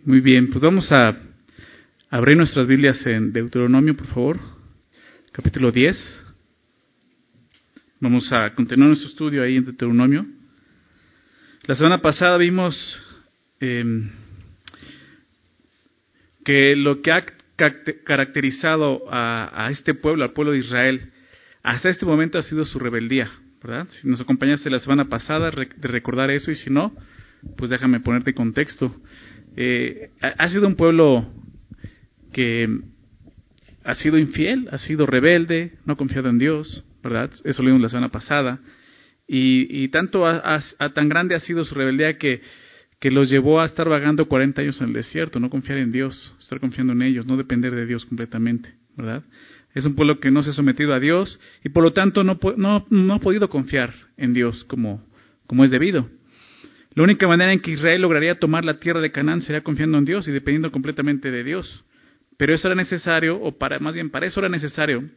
Muy bien, pues vamos a abrir nuestras Biblias en Deuteronomio, por favor, capítulo 10. Vamos a continuar nuestro estudio ahí en Deuteronomio. La semana pasada vimos que lo que ha caracterizado a este pueblo, al pueblo de Israel, hasta este momento ha sido su rebeldía, ¿verdad? Si nos acompañaste la semana pasada de recordar eso, y si no, pues déjame ponerte contexto. Ha sido un pueblo que ha sido infiel, ha sido rebelde, no ha confiado en Dios, ¿verdad? Eso lo vimos la semana pasada. Y tanto tan grande ha sido su rebeldía que los llevó a estar vagando 40 años en el desierto, no confiar en Dios, estar confiando en ellos, no depender de Dios completamente, ¿verdad? Es un pueblo que no se ha sometido a Dios y por lo tanto no ha podido confiar en Dios como es debido. La única manera en que Israel lograría tomar la tierra de Canaán sería confiando en Dios y dependiendo completamente de Dios. Pero eso era necesario, para eso era necesario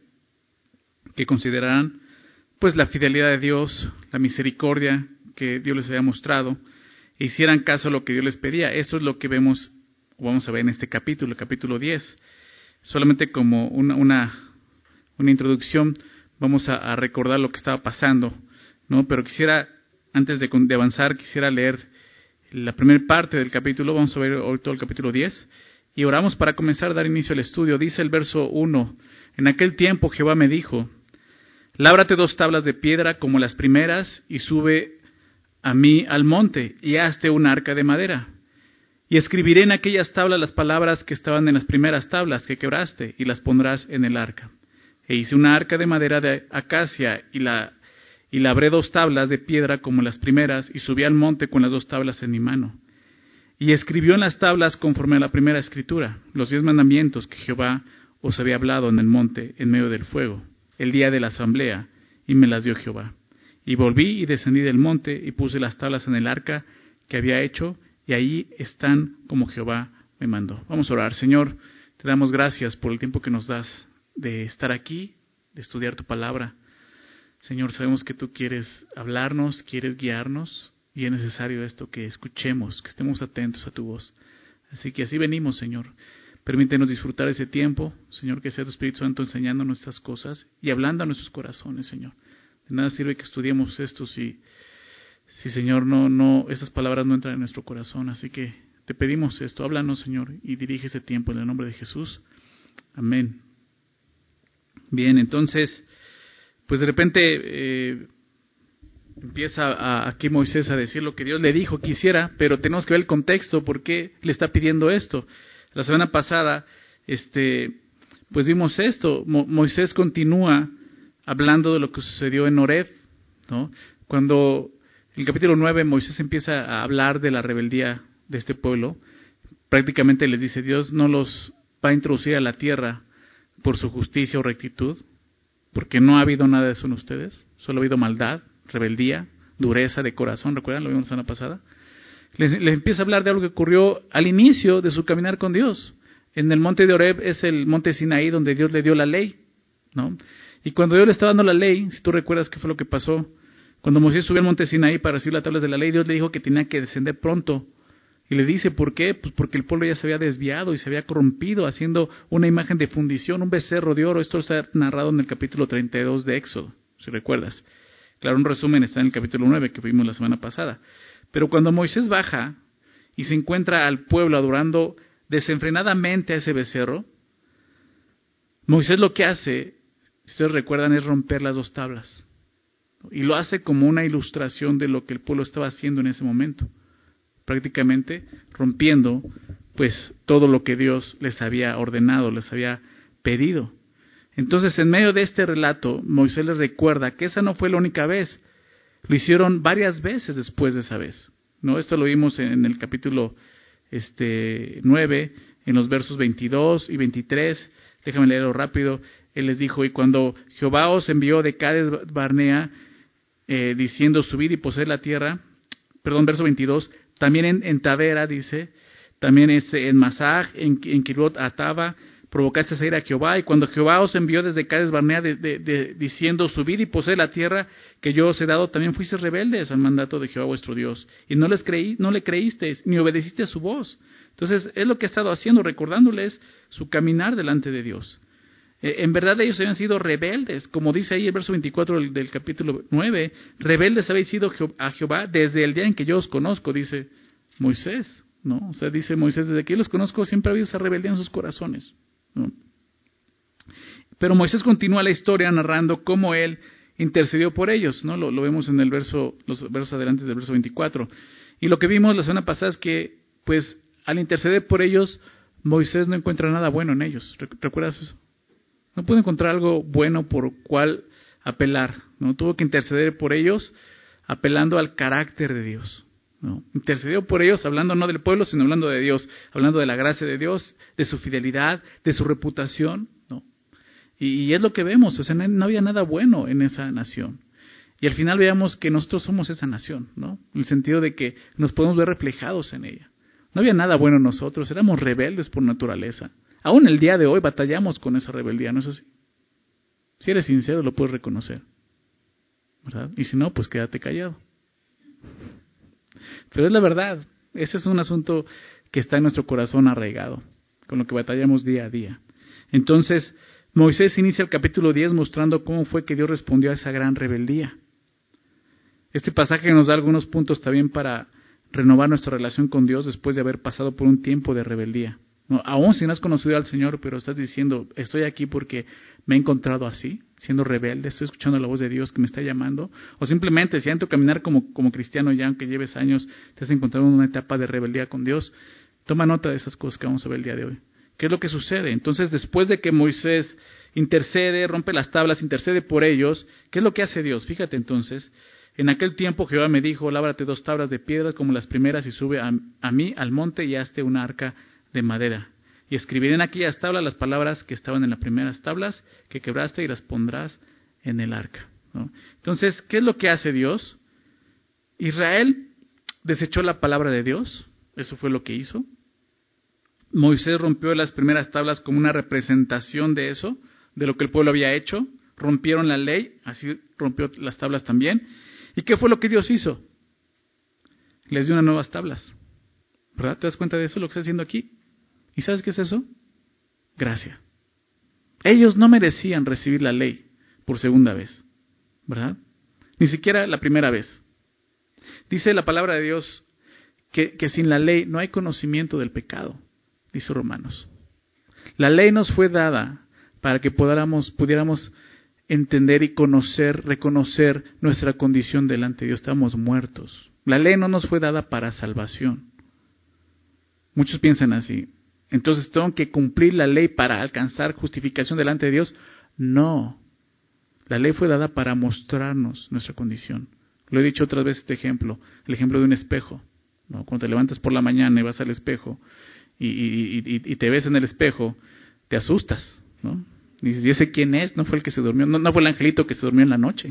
que consideraran pues la fidelidad de Dios, la misericordia que Dios les había mostrado, e hicieran caso a lo que Dios les pedía. Eso es lo que vamos a ver en este capítulo, capítulo 10. Solamente como una introducción, vamos a recordar lo que estaba pasando, ¿no? Pero antes de avanzar, quisiera leer la primera parte del capítulo. Vamos a ver hoy todo el capítulo 10. Y oramos para comenzar a dar inicio al estudio. Dice el verso 1, en aquel tiempo Jehová me dijo, lábrate 2 tablas de piedra como las primeras y sube a mí al monte y hazte un arca de madera. Y escribiré en aquellas tablas las palabras que estaban en las primeras tablas que quebraste y las pondrás en el arca. E hice una arca de madera de acacia y labré 2 tablas de piedra como las primeras y subí al monte con las 2 tablas en mi mano. Y escribió en las tablas conforme a la primera escritura los 10 mandamientos que Jehová os había hablado en el monte en medio del fuego, el día de la asamblea, y me las dio Jehová. Y volví y descendí del monte y puse las tablas en el arca que había hecho, y ahí están como Jehová me mandó. Vamos a orar. Señor, te damos gracias por el tiempo que nos das de estar aquí, de estudiar tu palabra. Señor, sabemos que tú quieres hablarnos, quieres guiarnos, y es necesario esto, que escuchemos, que estemos atentos a tu voz. Así que así venimos, Señor. Permítenos disfrutar ese tiempo, Señor, que sea tu Espíritu Santo enseñándonos estas cosas y hablando a nuestros corazones, Señor. De nada sirve que estudiemos esto si Señor, esas palabras no entran en nuestro corazón. Así que te pedimos esto, háblanos, Señor, y dirige ese tiempo en el nombre de Jesús. Amén. Bien, entonces, pues de repente empieza aquí Moisés a decir lo que Dios le dijo que hiciera, pero tenemos que ver el contexto, por qué le está pidiendo esto. La semana pasada, pues vimos esto. Moisés continúa hablando de lo que sucedió en Horeb, ¿no? Cuando en el capítulo 9 Moisés empieza a hablar de la rebeldía de este pueblo, prácticamente les dice, Dios no los va a introducir a la tierra por su justicia o rectitud, porque no ha habido nada de eso en ustedes, solo ha habido maldad, rebeldía, dureza de corazón. ¿Recuerdan? Lo vimos la semana pasada. Les empieza a hablar de algo que ocurrió al inicio de su caminar con Dios. En el monte de Horeb es el monte Sinaí donde Dios le dio la ley, ¿no? Y cuando Dios le estaba dando la ley, si tú recuerdas qué fue lo que pasó, cuando Moisés subió al monte Sinaí para recibir las tablas de la ley, Dios le dijo que tenía que descender pronto. Y le dice, ¿por qué? Pues porque el pueblo ya se había desviado y se había corrompido haciendo una imagen de fundición, un becerro de oro. Esto está narrado en el capítulo 32 de Éxodo, si recuerdas. Claro, un resumen está en el capítulo 9 que vimos la semana pasada. Pero cuando Moisés baja y se encuentra al pueblo adorando desenfrenadamente a ese becerro, Moisés lo que hace, si ustedes recuerdan, es romper las 2 tablas. Y lo hace como una ilustración de lo que el pueblo estaba haciendo en ese momento. Prácticamente rompiendo pues todo lo que Dios les había ordenado, les había pedido. Entonces, en medio de este relato, Moisés les recuerda que esa no fue la única vez. Lo hicieron varias veces después de esa vez, ¿no? Esto lo vimos en el capítulo 9, en los versos 22 y 23. Déjame leerlo rápido. Él les dijo, y cuando Jehová os envió de Cades Barnea, diciendo, subid y poseed la tierra, verso 22, también en Tavera, dice, también en Masaj, en Kirot Ataba, provocaste a ir a Jehová, y cuando Jehová os envió desde Cades Barnea diciendo, subid y poseed la tierra que yo os he dado, también fuisteis rebeldes al mandato de Jehová vuestro Dios, y no le creísteis, ni obedecisteis a su voz. Entonces, es lo que ha estado haciendo, recordándoles su caminar delante de Dios. En verdad ellos habían sido rebeldes, como dice ahí el verso 24 del capítulo 9, rebeldes habéis sido a Jehová desde el día en que yo os conozco, dice Moisés, ¿no? O sea, dice Moisés, desde que yo los conozco siempre ha habido esa rebeldía en sus corazones, ¿no? Pero Moisés continúa la historia narrando cómo él intercedió por ellos, ¿no? Lo vemos en los versos adelante del verso 24. Y lo que vimos la semana pasada es que, pues, al interceder por ellos, Moisés no encuentra nada bueno en ellos. ¿Recuerdas eso? No pudo encontrar algo bueno por cual apelar, ¿no? Tuvo que interceder por ellos apelando al carácter de Dios, ¿no? Intercedió por ellos hablando no del pueblo, sino hablando de Dios, hablando de la gracia de Dios, de su fidelidad, de su reputación, ¿no? Y es lo que vemos, o sea, no había nada bueno en esa nación. Y al final veamos que nosotros somos esa nación, ¿no? En el sentido de que nos podemos ver reflejados en ella. No había nada bueno en nosotros, éramos rebeldes por naturaleza. Aún el día de hoy batallamos con esa rebeldía, ¿no es así? Si eres sincero, lo puedes reconocer, ¿verdad? Y si no, pues quédate callado. Pero es la verdad, ese es un asunto que está en nuestro corazón arraigado, con lo que batallamos día a día. Entonces, Moisés inicia el capítulo 10 mostrando cómo fue que Dios respondió a esa gran rebeldía. Este pasaje nos da algunos puntos también para renovar nuestra relación con Dios después de haber pasado por un tiempo de rebeldía. No, aún si no has conocido al Señor, pero estás diciendo, estoy aquí porque me he encontrado así, siendo rebelde, estoy escuchando la voz de Dios que me está llamando, o simplemente si en tu caminar como cristiano ya, aunque lleves años, te has encontrado en una etapa de rebeldía con Dios, toma nota de esas cosas que vamos a ver el día de hoy. ¿Qué es lo que sucede? Entonces, después de que Moisés intercede, rompe las tablas, intercede por ellos, ¿qué es lo que hace Dios? Fíjate entonces, en aquel tiempo Jehová me dijo, lábrate 2 tablas de piedra como las primeras y sube a mí al monte y hazte una arca de madera. Y escribiré en aquellas tablas las palabras que estaban en las primeras tablas que quebraste y las pondrás en el arca, ¿no? Entonces, ¿qué es lo que hace Dios? Israel desechó la palabra de Dios, eso fue lo que hizo. Moisés rompió las primeras tablas como una representación de eso, de lo que el pueblo había hecho. Rompieron la ley, así rompió las tablas también. ¿Y qué fue lo que Dios hizo? Les dio unas nuevas tablas, ¿verdad? ¿Te das cuenta de eso, lo que está haciendo aquí? ¿Y sabes qué es eso? Gracia. Ellos no merecían recibir la ley por segunda vez, ¿verdad? Ni siquiera la primera vez. Dice la palabra de Dios que sin la ley no hay conocimiento del pecado, dice Romanos. La ley nos fue dada para que pudiéramos entender y conocer, reconocer nuestra condición delante de Dios. Estamos muertos. La ley no nos fue dada para salvación. Muchos piensan así. Entonces, ¿tengo que cumplir la ley para alcanzar justificación delante de Dios? No. La ley fue dada para mostrarnos nuestra condición. Lo he dicho otras veces este ejemplo, el ejemplo de un espejo, ¿no? Cuando te levantas por la mañana y vas al espejo y te ves en el espejo, te asustas, ¿no? Y dices, ¿y ese quién es? No fue el que se durmió, no fue el angelito que se durmió en la noche.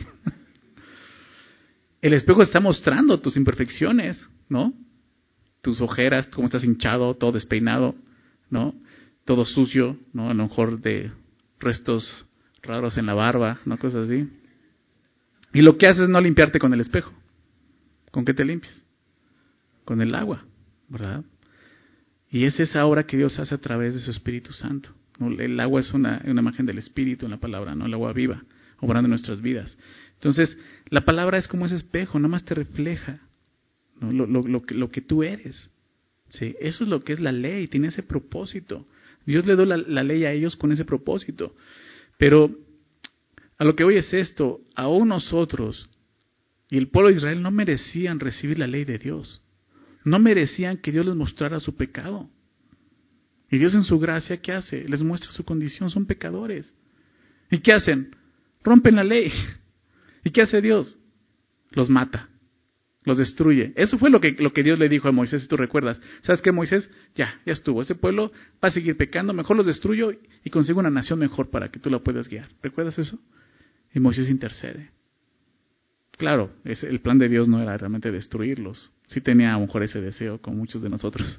El espejo está mostrando tus imperfecciones, ¿no? Tus ojeras, cómo estás hinchado, todo despeinado, ¿no? Todo sucio, ¿no? A lo mejor de restos raros en la barba, ¿no? Cosas así. Y lo que haces es no limpiarte con el espejo. ¿Con qué te limpias? Con el agua, ¿verdad? Y es esa obra que Dios hace a través de su Espíritu Santo, ¿no? El agua es una imagen del Espíritu en la palabra, ¿no? El agua viva, obrando en nuestras vidas. Entonces, la palabra es como ese espejo, nada más te refleja, ¿no? Lo que tú eres. ¿Sí? Eso es lo que es la ley, tiene ese propósito. Dios le dio la ley a ellos con ese propósito. Pero a lo que hoy es esto, aún nosotros y el pueblo de Israel no merecían recibir la ley de Dios. No merecían que Dios les mostrara su pecado. Y Dios en su gracia, ¿qué hace? Les muestra su condición, son pecadores. ¿Y qué hacen? Rompen la ley. ¿Y qué hace Dios? Los mata. Los destruye. Eso fue lo que Dios le dijo a Moisés, si tú recuerdas. ¿Sabes qué, Moisés? Ya estuvo. Ese pueblo va a seguir pecando, mejor los destruyo y consigo una nación mejor para que tú la puedas guiar. ¿Recuerdas eso? Y Moisés intercede. Claro, el plan de Dios no era realmente destruirlos. Sí tenía a lo mejor ese deseo, como muchos de nosotros.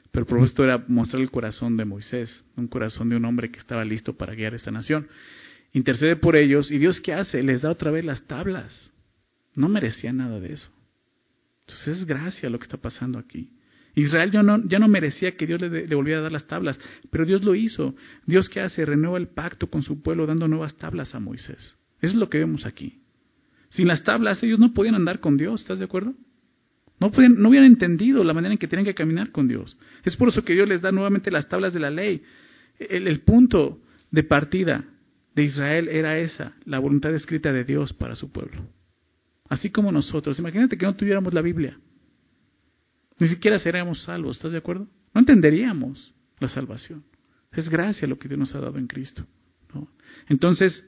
Pero el propósito era mostrar el corazón de Moisés, un corazón de un hombre que estaba listo para guiar esta nación. Intercede por ellos, y Dios, ¿qué hace? Les da otra vez las tablas. No merecía nada de eso. Entonces es gracia lo que está pasando aquí. Israel ya no merecía que Dios le volviera a dar las tablas, pero Dios lo hizo. Dios, ¿qué hace? Renueva el pacto con su pueblo dando nuevas tablas a Moisés. Eso es lo que vemos aquí. Sin las tablas ellos no podían andar con Dios, ¿estás de acuerdo? No hubieran entendido la manera en que tenían que caminar con Dios. Es por eso que Dios les da nuevamente las tablas de la ley. El punto de partida de Israel era esa, la voluntad escrita de Dios para su pueblo. Así como nosotros. Imagínate que no tuviéramos la Biblia. Ni siquiera seríamos salvos, ¿estás de acuerdo? No entenderíamos la salvación. Es gracia lo que Dios nos ha dado en Cristo, ¿no? Entonces,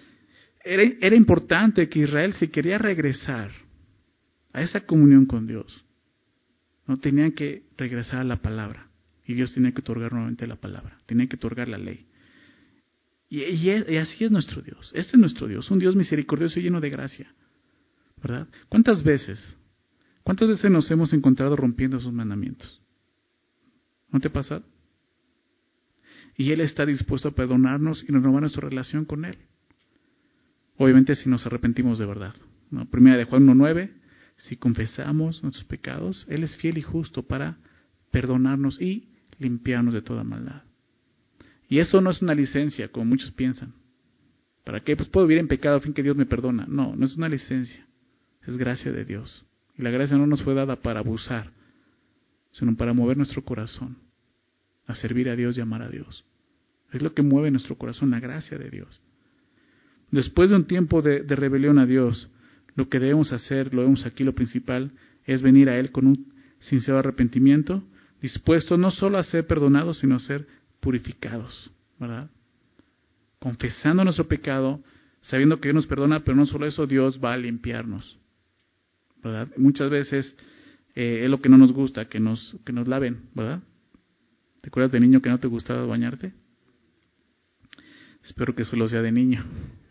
era importante que Israel, si quería regresar a esa comunión con Dios, no tenían que regresar a la palabra. Y Dios tenía que otorgar nuevamente la palabra. Tenía que otorgar la ley. Y así es nuestro Dios. Este es nuestro Dios, un Dios misericordioso y lleno de gracia, ¿verdad? ¿Cuántas veces nos hemos encontrado rompiendo sus mandamientos? ¿No te pasa? Y Él está dispuesto a perdonarnos y renovar nuestra relación con Él. Obviamente si nos arrepentimos de verdad, ¿no? Primera de Juan 1:9, si confesamos nuestros pecados, Él es fiel y justo para perdonarnos y limpiarnos de toda maldad. Y eso no es una licencia, como muchos piensan. ¿Para qué? Pues puedo vivir en pecado a fin que Dios me perdona. No, no es una licencia. Es gracia de Dios. Y la gracia no nos fue dada para abusar, sino para mover nuestro corazón a servir a Dios y amar a Dios. Es lo que mueve nuestro corazón, la gracia de Dios. Después de un tiempo de rebelión a Dios, lo que debemos hacer, lo vemos aquí, lo principal, es venir a Él con un sincero arrepentimiento, dispuestos no solo a ser perdonados, sino a ser purificados, ¿verdad? Confesando nuestro pecado, sabiendo que Dios nos perdona, pero no solo eso, Dios va a limpiarnos, ¿verdad? Muchas veces es lo que no nos gusta, que nos laven, ¿verdad? ¿Te acuerdas de niño que no te gustaba bañarte? Espero que solo sea de niño.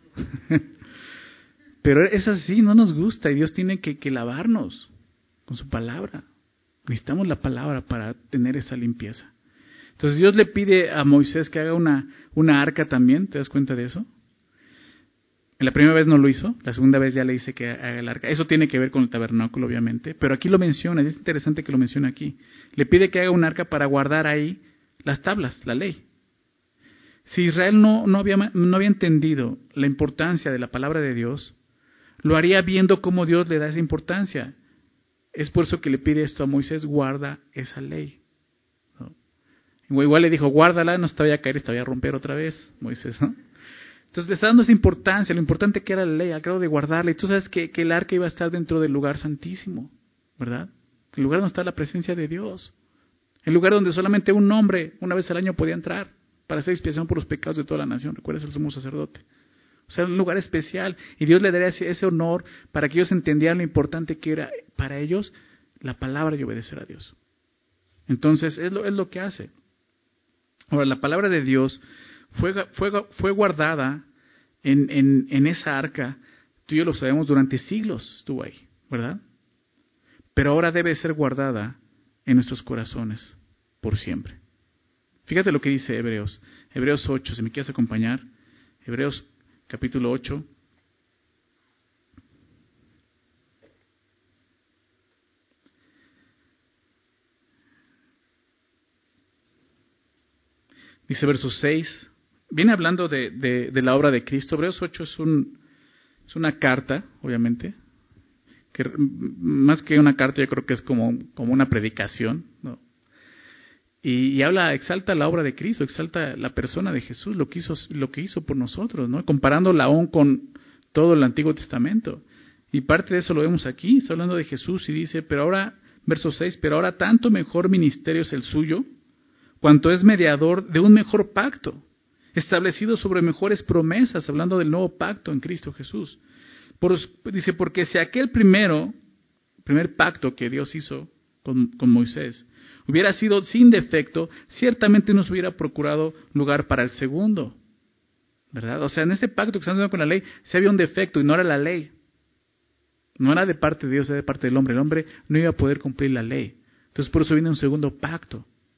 Pero es así, no nos gusta y Dios tiene que lavarnos con su palabra. Necesitamos la palabra para tener esa limpieza. Entonces Dios le pide a Moisés que haga una arca también, ¿te das cuenta de eso? En la primera vez no lo hizo, la segunda vez ya le dice que haga el arca. Eso tiene que ver con el tabernáculo, obviamente, pero aquí lo menciona, es interesante que lo mencione aquí. Le pide que haga un arca para guardar ahí las tablas, la ley. Si Israel no había entendido la importancia de la palabra de Dios, lo haría viendo cómo Dios le da esa importancia. Es por eso que le pide esto a Moisés, guarda esa ley. ¿No? Igual le dijo, guárdala, no se te vaya a caer y te vaya a romper otra vez, Moisés, ¿no? Entonces le está dando esa importancia, lo importante que era la ley, al grado de guardarla. Y tú sabes que el arca iba a estar dentro del lugar santísimo, ¿verdad? El lugar donde está la presencia de Dios. El lugar donde solamente un hombre, una vez al año, podía entrar para hacer expiación por los pecados de toda la nación. ¿Recuerdas el sumo sacerdote? O sea, un lugar especial. Y Dios le daría ese honor para que ellos entendieran lo importante que era para ellos la palabra y obedecer a Dios. Entonces, es lo que hace. Ahora, la palabra de Dios fue guardada en esa arca. Tú y yo lo sabemos, durante siglos estuvo ahí, ¿verdad? Pero ahora debe ser guardada en nuestros corazones por siempre. Fíjate lo que dice Hebreos 8, si me quieres acompañar. Hebreos capítulo 8. Dice verso 6. Viene hablando de la obra de Cristo. Hebreos 8 es una carta, obviamente. Que más que una carta, yo creo que es como una predicación, ¿no? Y exalta la obra de Cristo, exalta la persona de Jesús, lo que hizo por nosotros, ¿no? Comparándola aún con todo el Antiguo Testamento. Y parte de eso lo vemos aquí, está hablando de Jesús y dice, pero ahora, verso 6, pero ahora tanto mejor ministerio es el suyo, cuanto es mediador de un mejor pacto, establecido sobre mejores promesas, hablando del nuevo pacto en Cristo Jesús. Dice, porque si aquel primer pacto que Dios hizo con Moisés hubiera sido sin defecto, ciertamente nos hubiera procurado lugar para el segundo, ¿verdad? O sea, en este pacto que estamos haciendo con la ley, sí había un defecto y no era la ley. No era de parte de Dios, era de parte del hombre. El hombre no iba a poder cumplir la ley. Entonces por eso viene un segundo pacto,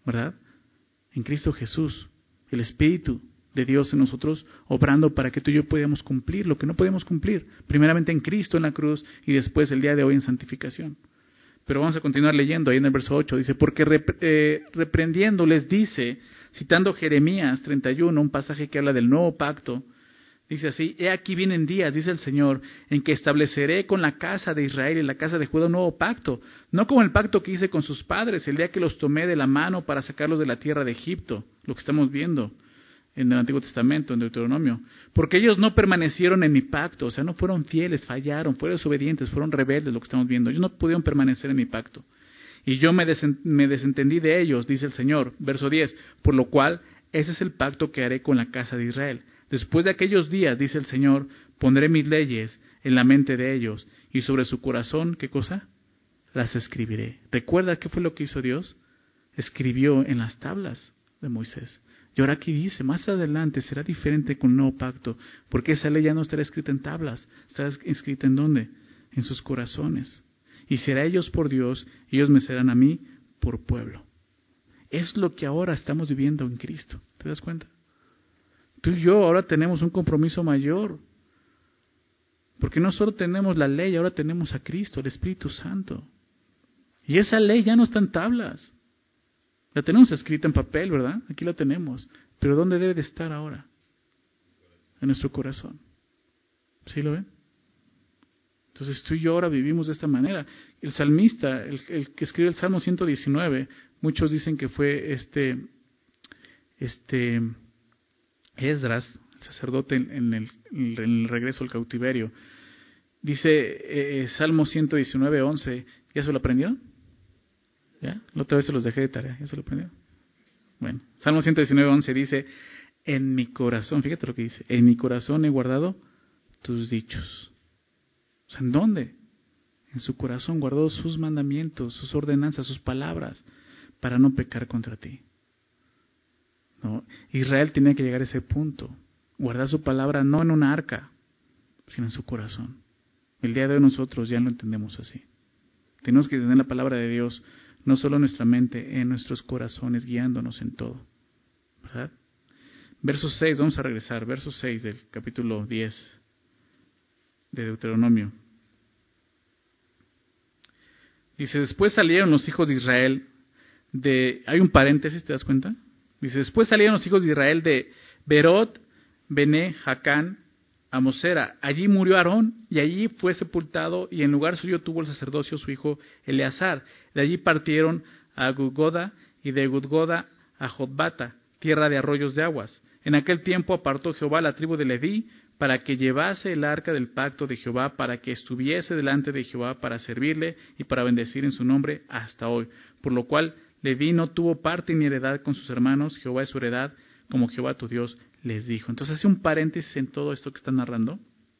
¿verdad? En Cristo Jesús, el Espíritu de Dios en nosotros, obrando para que tú y yo podamos cumplir lo que no podemos cumplir, primeramente en Cristo en la cruz y después el día de hoy en santificación. Pero vamos a continuar leyendo ahí en el verso 8, dice, porque reprendiéndoles dice, citando Jeremías 31, un pasaje que habla del nuevo pacto, dice así, he aquí vienen días, dice el Señor, en que estableceré con la casa de Israel y la casa de Judá un nuevo pacto, no como el pacto que hice con sus padres, el día que los tomé de la mano para sacarlos de la tierra de Egipto, lo que estamos viendo en el Antiguo Testamento, en Deuteronomio, porque ellos no permanecieron en mi pacto, o sea, no fueron fieles, fallaron, fueron desobedientes, fueron rebeldes, lo que estamos viendo, ellos no pudieron permanecer en mi pacto, y yo me desentendí de ellos, dice el Señor, verso 10, por lo cual ese es el pacto que haré con la casa de Israel. Después de aquellos días, dice el Señor, pondré mis leyes en la mente de ellos, y sobre su corazón, ¿qué cosa? Las escribiré. ¿Recuerda qué fue lo que hizo Dios? Escribió en las tablas de Moisés. Y ahora aquí dice, más adelante será diferente con el nuevo pacto, porque esa ley ya no estará escrita en tablas, estará escrita ¿en dónde? En sus corazones. Y será ellos por Dios, y ellos me serán a mí por pueblo. Es lo que ahora estamos viviendo en Cristo. ¿Te das cuenta? Tú y yo ahora tenemos un compromiso mayor, porque no solo tenemos la ley, ahora tenemos a Cristo, el Espíritu Santo. Y esa ley ya no está en tablas. La tenemos escrita en papel, ¿verdad? Aquí la tenemos. Pero ¿dónde debe de estar ahora? En nuestro corazón. ¿Sí lo ven? Entonces tú y yo ahora vivimos de esta manera. El salmista, el que escribe el Salmo 119, muchos dicen que fue Esdras, el sacerdote en el regreso al cautiverio. Dice Salmo 119, 11. ¿Ya se lo aprendieron? ¿Ya? La otra vez se los dejé de tarea. ¿Ya se lo aprendieron? Bueno, Salmo 119, 11 dice, en mi corazón, fíjate lo que dice, en mi corazón he guardado tus dichos. O sea, ¿en dónde? En su corazón guardó sus mandamientos, sus ordenanzas, sus palabras, para no pecar contra ti. ¿No? Israel tenía que llegar a ese punto, guardar su palabra no en una arca, sino en su corazón. El día de hoy nosotros ya lo entendemos así. Tenemos que tener la palabra de Dios no solo en nuestra mente, en nuestros corazones, guiándonos en todo. ¿Verdad? Verso 6, vamos a regresar, verso 6 del capítulo 10 de Deuteronomio. Dice, después salieron los hijos de Israel hay un paréntesis, ¿te das cuenta? Dice, después salieron los hijos de Israel de Berot, Bene, Jacán, a Mosera. Allí murió Aarón y allí fue sepultado y en lugar suyo tuvo el sacerdocio su hijo Eleazar. De allí partieron a Gudgoda y de Gudgoda a Jotbata, tierra de arroyos de aguas. En aquel tiempo apartó Jehová la tribu de Leví para que llevase el arca del pacto de Jehová, para que estuviese delante de Jehová para servirle y para bendecir en su nombre hasta hoy. Por lo cual Leví no tuvo parte ni heredad con sus hermanos, Jehová es su heredad, como Jehová tu Dios les dijo. Entonces hace un paréntesis en todo esto que está narrando.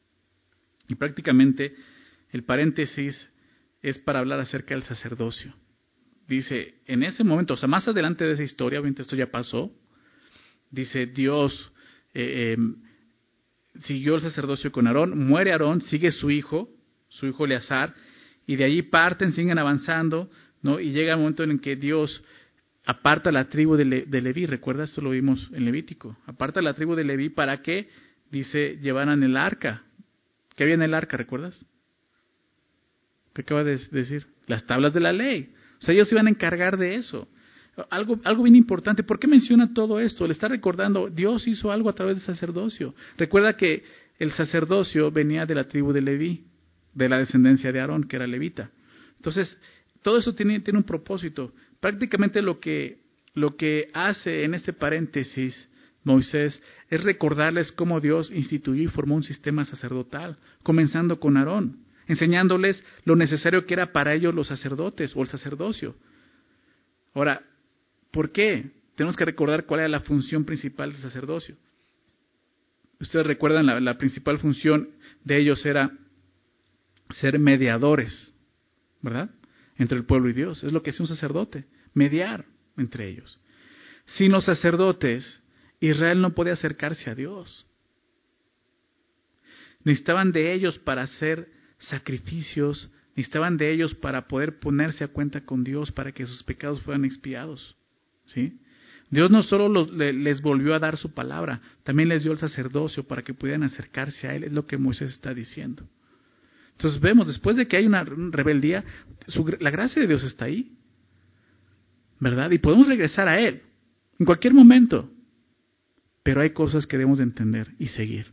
Y prácticamente el paréntesis es para hablar acerca del sacerdocio. Dice, en ese momento, o sea, más adelante de esa historia, obviamente esto ya pasó, dice Dios siguió el sacerdocio con Aarón, muere Aarón, sigue su hijo Eleazar, y de allí parten, siguen avanzando, ¿no? Y llega el momento en el que Dios aparta la tribu de Leví, ¿recuerdas? Esto lo vimos en Levítico. Aparta la tribu de Leví para que, dice, llevaran el arca. ¿Qué había en el arca, recuerdas? ¿Qué acaba de decir? Las tablas de la ley. O sea, ellos se iban a encargar de eso. Algo bien importante. ¿Por qué menciona todo esto? Le está recordando, Dios hizo algo a través del sacerdocio. Recuerda que el sacerdocio venía de la tribu de Leví, de la descendencia de Aarón, que era levita. Entonces, todo eso tiene un propósito. Prácticamente lo que hace en este paréntesis Moisés es recordarles cómo Dios instituyó y formó un sistema sacerdotal, comenzando con Aarón, enseñándoles lo necesario que era para ellos los sacerdotes o el sacerdocio. Ahora, ¿por qué? Tenemos que recordar cuál era la función principal del sacerdocio. Ustedes recuerdan, la principal función de ellos era ser mediadores, ¿verdad? Entre el pueblo y Dios. Es lo que hace un sacerdote, mediar entre ellos. Sin los sacerdotes, Israel no podía acercarse a Dios. Necesitaban de ellos para hacer sacrificios, necesitaban de ellos para poder ponerse a cuenta con Dios, para que sus pecados fueran expiados. ¿sí? Dios no solo les volvió a dar su palabra, también les dio el sacerdocio para que pudieran acercarse a Él, es lo que Moisés está diciendo. Entonces vemos, después de que hay una rebeldía, la gracia de Dios está ahí, ¿verdad? Y podemos regresar a Él en cualquier momento, pero hay cosas que debemos de entender y seguir.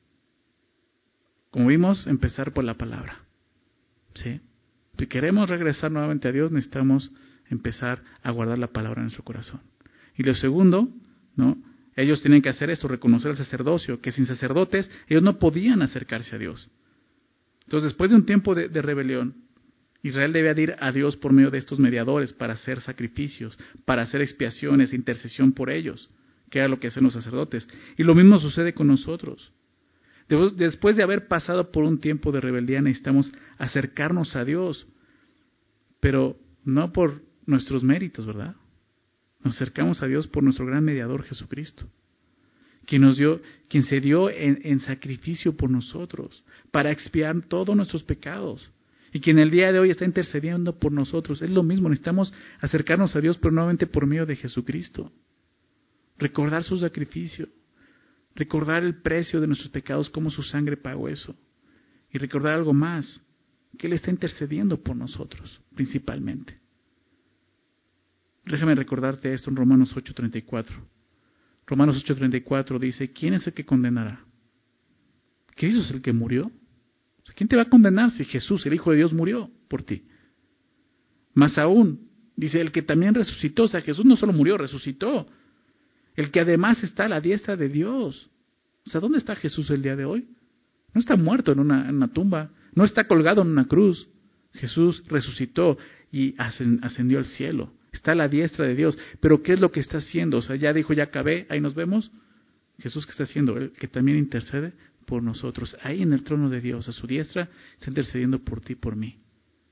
Como vimos, empezar por la palabra, ¿sí? Si queremos regresar nuevamente a Dios, necesitamos empezar a guardar la palabra en nuestro corazón. Y lo segundo, ¿no? Ellos tienen que hacer esto, reconocer el sacerdocio, que sin sacerdotes ellos no podían acercarse a Dios. Entonces, después de un tiempo de rebelión, Israel debía ir a Dios por medio de estos mediadores para hacer sacrificios, para hacer expiaciones, intercesión por ellos, que era lo que hacen los sacerdotes. Y lo mismo sucede con nosotros. Después de haber pasado por un tiempo de rebeldía, necesitamos acercarnos a Dios, pero no por nuestros méritos, ¿verdad? Nos acercamos a Dios por nuestro gran mediador Jesucristo, quien se dio en sacrificio por nosotros, para expiar todos nuestros pecados, y quien el día de hoy está intercediendo por nosotros. Es lo mismo, necesitamos acercarnos a Dios, pero nuevamente por medio de Jesucristo. Recordar su sacrificio, recordar el precio de nuestros pecados, cómo su sangre pagó eso, y recordar algo más, que Él está intercediendo por nosotros, principalmente. Déjame recordarte esto en Romanos 8:34. Romanos 8:34 dice, ¿quién es el que condenará? ¿Cristo es el que murió? O sea, ¿quién te va a condenar si Jesús, el Hijo de Dios, murió por ti? Más aún, dice, el que también resucitó, o sea, Jesús no solo murió, resucitó. El que además está a la diestra de Dios. O sea, ¿dónde está Jesús el día de hoy? No está muerto en una tumba, no está colgado en una cruz. Jesús resucitó y ascendió al cielo. Está a la diestra de Dios. Pero ¿qué es lo que está haciendo? O sea, ya dijo, ya acabé, ahí nos vemos. Jesús, ¿qué está haciendo? Él que también intercede por nosotros. Ahí en el trono de Dios, a su diestra, está intercediendo por ti y por mí.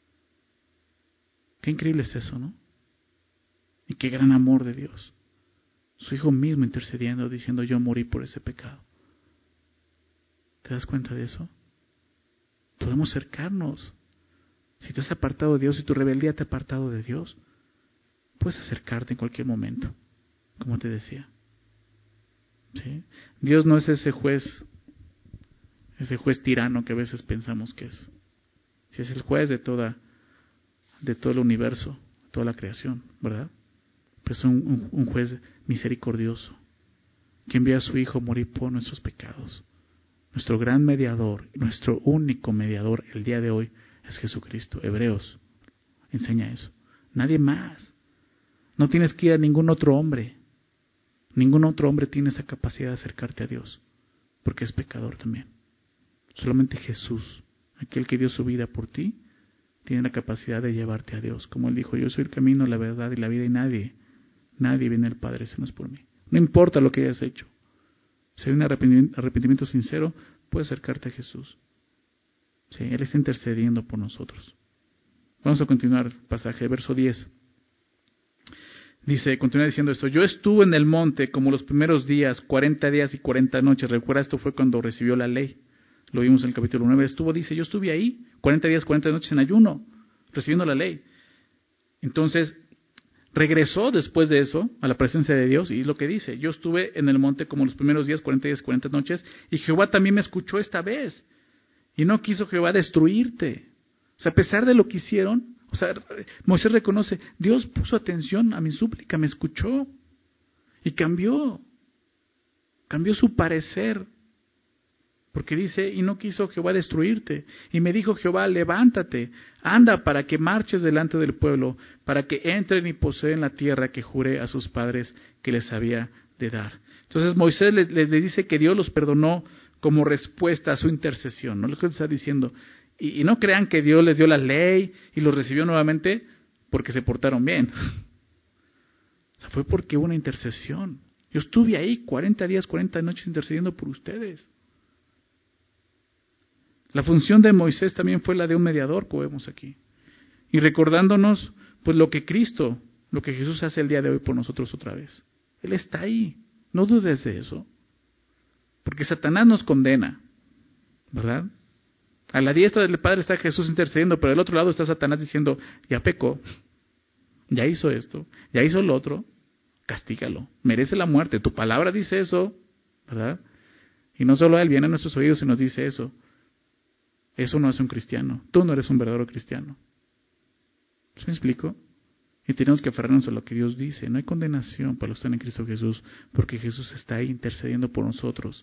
Qué increíble es eso, ¿no? Y qué gran amor de Dios. Su Hijo mismo intercediendo, diciendo, yo morí por ese pecado. ¿Te das cuenta de eso? Podemos acercarnos. Si te has apartado de Dios, si tu rebeldía te ha apartado de Dios, puedes acercarte en cualquier momento, como te decía. ¿Sí? Dios no es ese juez tirano que a veces pensamos que es. Si es el juez de todo el universo, toda la creación, ¿verdad? Pues es un juez misericordioso, que envía a su Hijo a morir por nuestros pecados. Nuestro gran mediador, nuestro único mediador el día de hoy es Jesucristo. Hebreos enseña eso. Nadie más. No tienes que ir a ningún otro hombre. Ningún otro hombre tiene esa capacidad de acercarte a Dios, porque es pecador también. Solamente Jesús, aquel que dio su vida por ti, tiene la capacidad de llevarte a Dios. Como Él dijo, yo soy el camino, la verdad y la vida, y nadie viene al Padre si no es por mí. No importa lo que hayas hecho. Si hay un arrepentimiento sincero, puedes acercarte a Jesús. Sí, Él está intercediendo por nosotros. Vamos a continuar el pasaje, verso 10. Dice, continúa diciendo esto, yo estuve en el monte como los primeros días, 40 días y 40 noches. Recuerda, esto fue cuando recibió la ley. Lo vimos en el capítulo 9. Yo estuve ahí, 40 días, 40 noches en ayuno, recibiendo la ley. Entonces, regresó después de eso a la presencia de Dios y lo que dice, yo estuve en el monte como los primeros días, 40 días, 40 noches, y Jehová también me escuchó esta vez. Y no quiso Jehová destruirte. O sea, a pesar de lo que hicieron, o sea, Moisés reconoce, Dios puso atención a mi súplica, me escuchó y cambió su parecer, porque dice, y no quiso Jehová destruirte, y me dijo Jehová, levántate, anda para que marches delante del pueblo, para que entren y poseen la tierra que juré a sus padres que les había de dar. Entonces Moisés les dice que Dios los perdonó como respuesta a su intercesión, ¿no? Lo que está diciendo. Y no crean que Dios les dio la ley y los recibió nuevamente porque se portaron bien. O sea, fue porque hubo una intercesión. Yo estuve ahí 40 días, 40 noches intercediendo por ustedes. La función de Moisés también fue la de un mediador, como vemos aquí. Y recordándonos, pues lo que Jesús hace el día de hoy por nosotros otra vez. Él está ahí. No dudes de eso. Porque Satanás nos condena, ¿verdad? A la diestra del Padre está Jesús intercediendo, pero del otro lado está Satanás diciendo, ya pecó, ya hizo esto, ya hizo lo otro. castígalo, merece la muerte, tu palabra dice eso, ¿verdad? Y no solo Él viene a nuestros oídos y nos dice eso. Eso no es un cristiano, tú no eres un verdadero cristiano. ¿Sí me explico? Y tenemos que aferrarnos a lo que Dios dice. No hay condenación para los que están en Cristo Jesús, porque Jesús está ahí intercediendo por nosotros,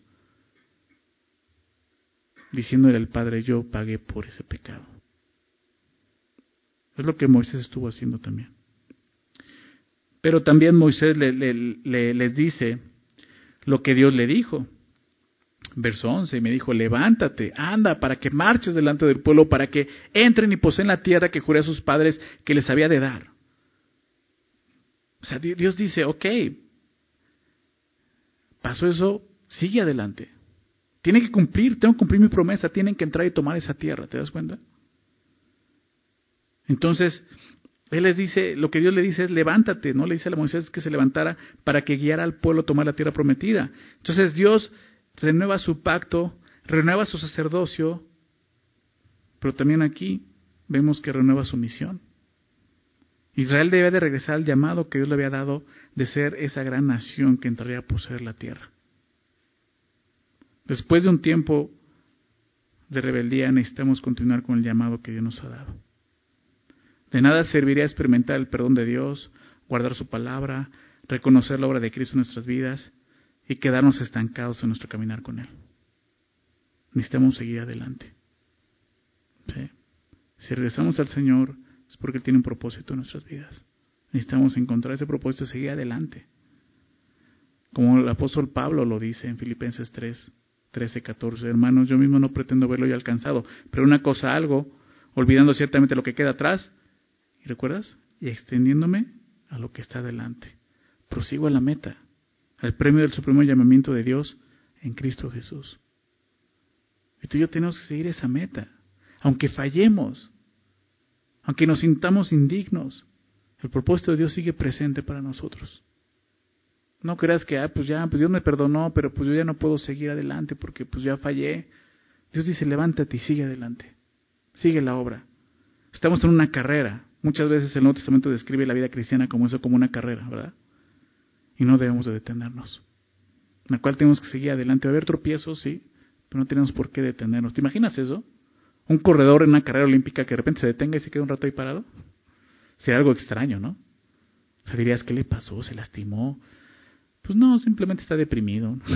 diciéndole al Padre, yo pagué por ese pecado. Es lo que Moisés estuvo haciendo también. Pero también Moisés les dice lo que Dios le dijo. Verso 11, me dijo, levántate, anda, para que marches delante del pueblo, para que entren y poseen la tierra que juré a sus padres que les había de dar. O sea, Dios dice, ok, pasó eso, sigue adelante. Tiene que cumplir, tengo que cumplir mi promesa, tienen que entrar y tomar esa tierra, ¿te das cuenta? Entonces, Él les dice, lo que Dios le dice es levántate, ¿no? Le dice a Moisés que se levantara para que guiara al pueblo a tomar la tierra prometida. Entonces Dios renueva su pacto, renueva su sacerdocio, pero también aquí vemos que renueva su misión. Israel debe de regresar al llamado que Dios le había dado de ser esa gran nación que entraría a poseer la tierra. Después de un tiempo de rebeldía necesitamos continuar con el llamado que Dios nos ha dado. De nada serviría experimentar el perdón de Dios, guardar su palabra, reconocer la obra de Cristo en nuestras vidas y quedarnos estancados en nuestro caminar con Él. Necesitamos seguir adelante. ¿Sí? Si regresamos al Señor es porque Él tiene un propósito en nuestras vidas. Necesitamos encontrar ese propósito y seguir adelante. Como el apóstol Pablo lo dice en Filipenses 13-14. Hermanos, yo mismo no pretendo verlo ya alcanzado, pero una cosa hago, olvidando ciertamente lo que queda atrás, ¿y recuerdas? Y extendiéndome a lo que está adelante. Prosigo a la meta, al premio del supremo llamamiento de Dios en Cristo Jesús. Y tú y yo tenemos que seguir esa meta, aunque fallemos, aunque nos sintamos indignos, el propósito de Dios sigue presente para nosotros. No creas que, pues Dios me perdonó, pero pues yo ya no puedo seguir adelante porque pues ya fallé. Dios dice, levántate y sigue adelante. Sigue la obra. Estamos en una carrera. Muchas veces el Nuevo Testamento describe la vida cristiana como eso, como una carrera, ¿verdad? Y no debemos de detenernos. En la cual tenemos que seguir adelante. Va a haber tropiezos, sí, pero no tenemos por qué detenernos. ¿Te imaginas eso? Un corredor en una carrera olímpica que de repente se detenga y se queda un rato ahí parado. Sería algo extraño, ¿no? O sea, dirías, ¿qué le pasó? ¿Se lastimó? Pues no, simplemente está deprimido. O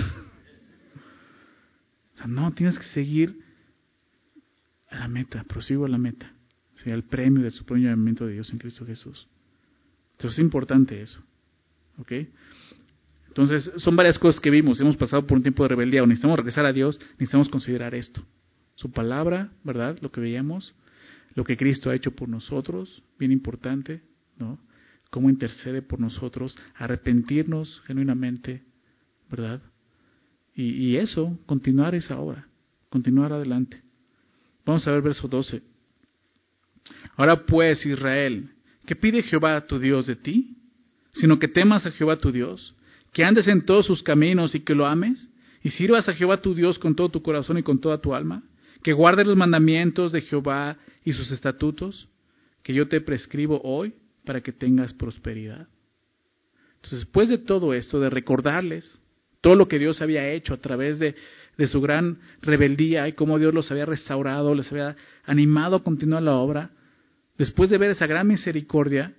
sea, no, tienes que seguir a la meta, prosigo a la meta. O sea, al premio del supremo llamamiento de Dios en Cristo Jesús. Entonces es importante eso. ¿Ok? Entonces, son varias cosas que vimos. Hemos pasado por un tiempo de rebeldía, o necesitamos regresar a Dios, necesitamos considerar esto. Su palabra, ¿verdad? Lo que veíamos, lo que Cristo ha hecho por nosotros, bien importante, ¿no? Cómo intercede por nosotros, arrepentirnos genuinamente, ¿verdad? Y eso, continuar esa obra, continuar adelante. Vamos a ver verso 12. Ahora pues, Israel, ¿qué pide Jehová tu Dios de ti? Sino que temas a Jehová tu Dios, que andes en todos sus caminos y que lo ames, y sirvas a Jehová tu Dios con todo tu corazón y con toda tu alma, que guardes los mandamientos de Jehová y sus estatutos, que yo te prescribo hoy, para que tengas prosperidad. Entonces, después de todo esto, de recordarles todo lo que Dios había hecho a través de su gran rebeldía y cómo Dios los había restaurado, les había animado a continuar la obra, después de ver esa gran misericordia,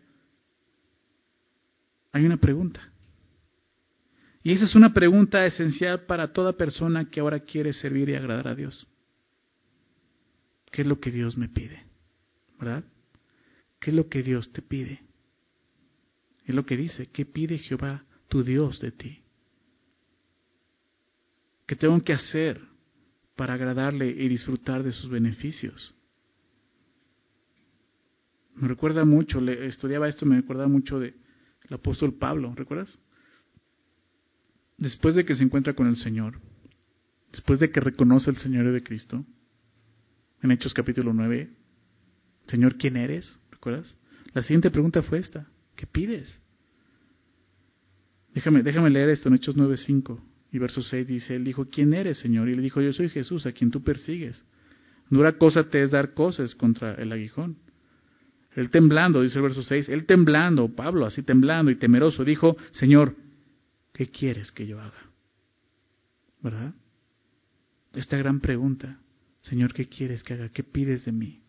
hay una pregunta. Y esa es una pregunta esencial para toda persona que ahora quiere servir y agradar a Dios. ¿Qué es lo que Dios me pide? ¿Verdad? ¿Qué es lo que Dios te pide? Es lo que dice, ¿qué pide Jehová tu Dios de ti? ¿Qué tengo que hacer para agradarle y disfrutar de sus beneficios? Me recuerda mucho, estudiaba esto, me recuerda mucho del apóstol Pablo, ¿recuerdas? Después de que se encuentra con el Señor, después de que reconoce el Señorío de Cristo, en Hechos capítulo 9, Señor, ¿quién eres? ¿Recuerdas? La siguiente pregunta fue esta, ¿qué pides? Déjame leer esto en Hechos 9:5 y verso 6 dice, él dijo, ¿quién eres, Señor? Y le dijo, yo soy Jesús, a quien tú persigues. Dura cosa te es dar cosas contra el aguijón. Él temblando, dice el verso 6, él temblando, Pablo así temblando y temeroso, dijo, Señor, ¿qué quieres que yo haga? ¿Verdad? Esta gran pregunta, Señor, ¿qué quieres que haga? ¿Qué pides de mí?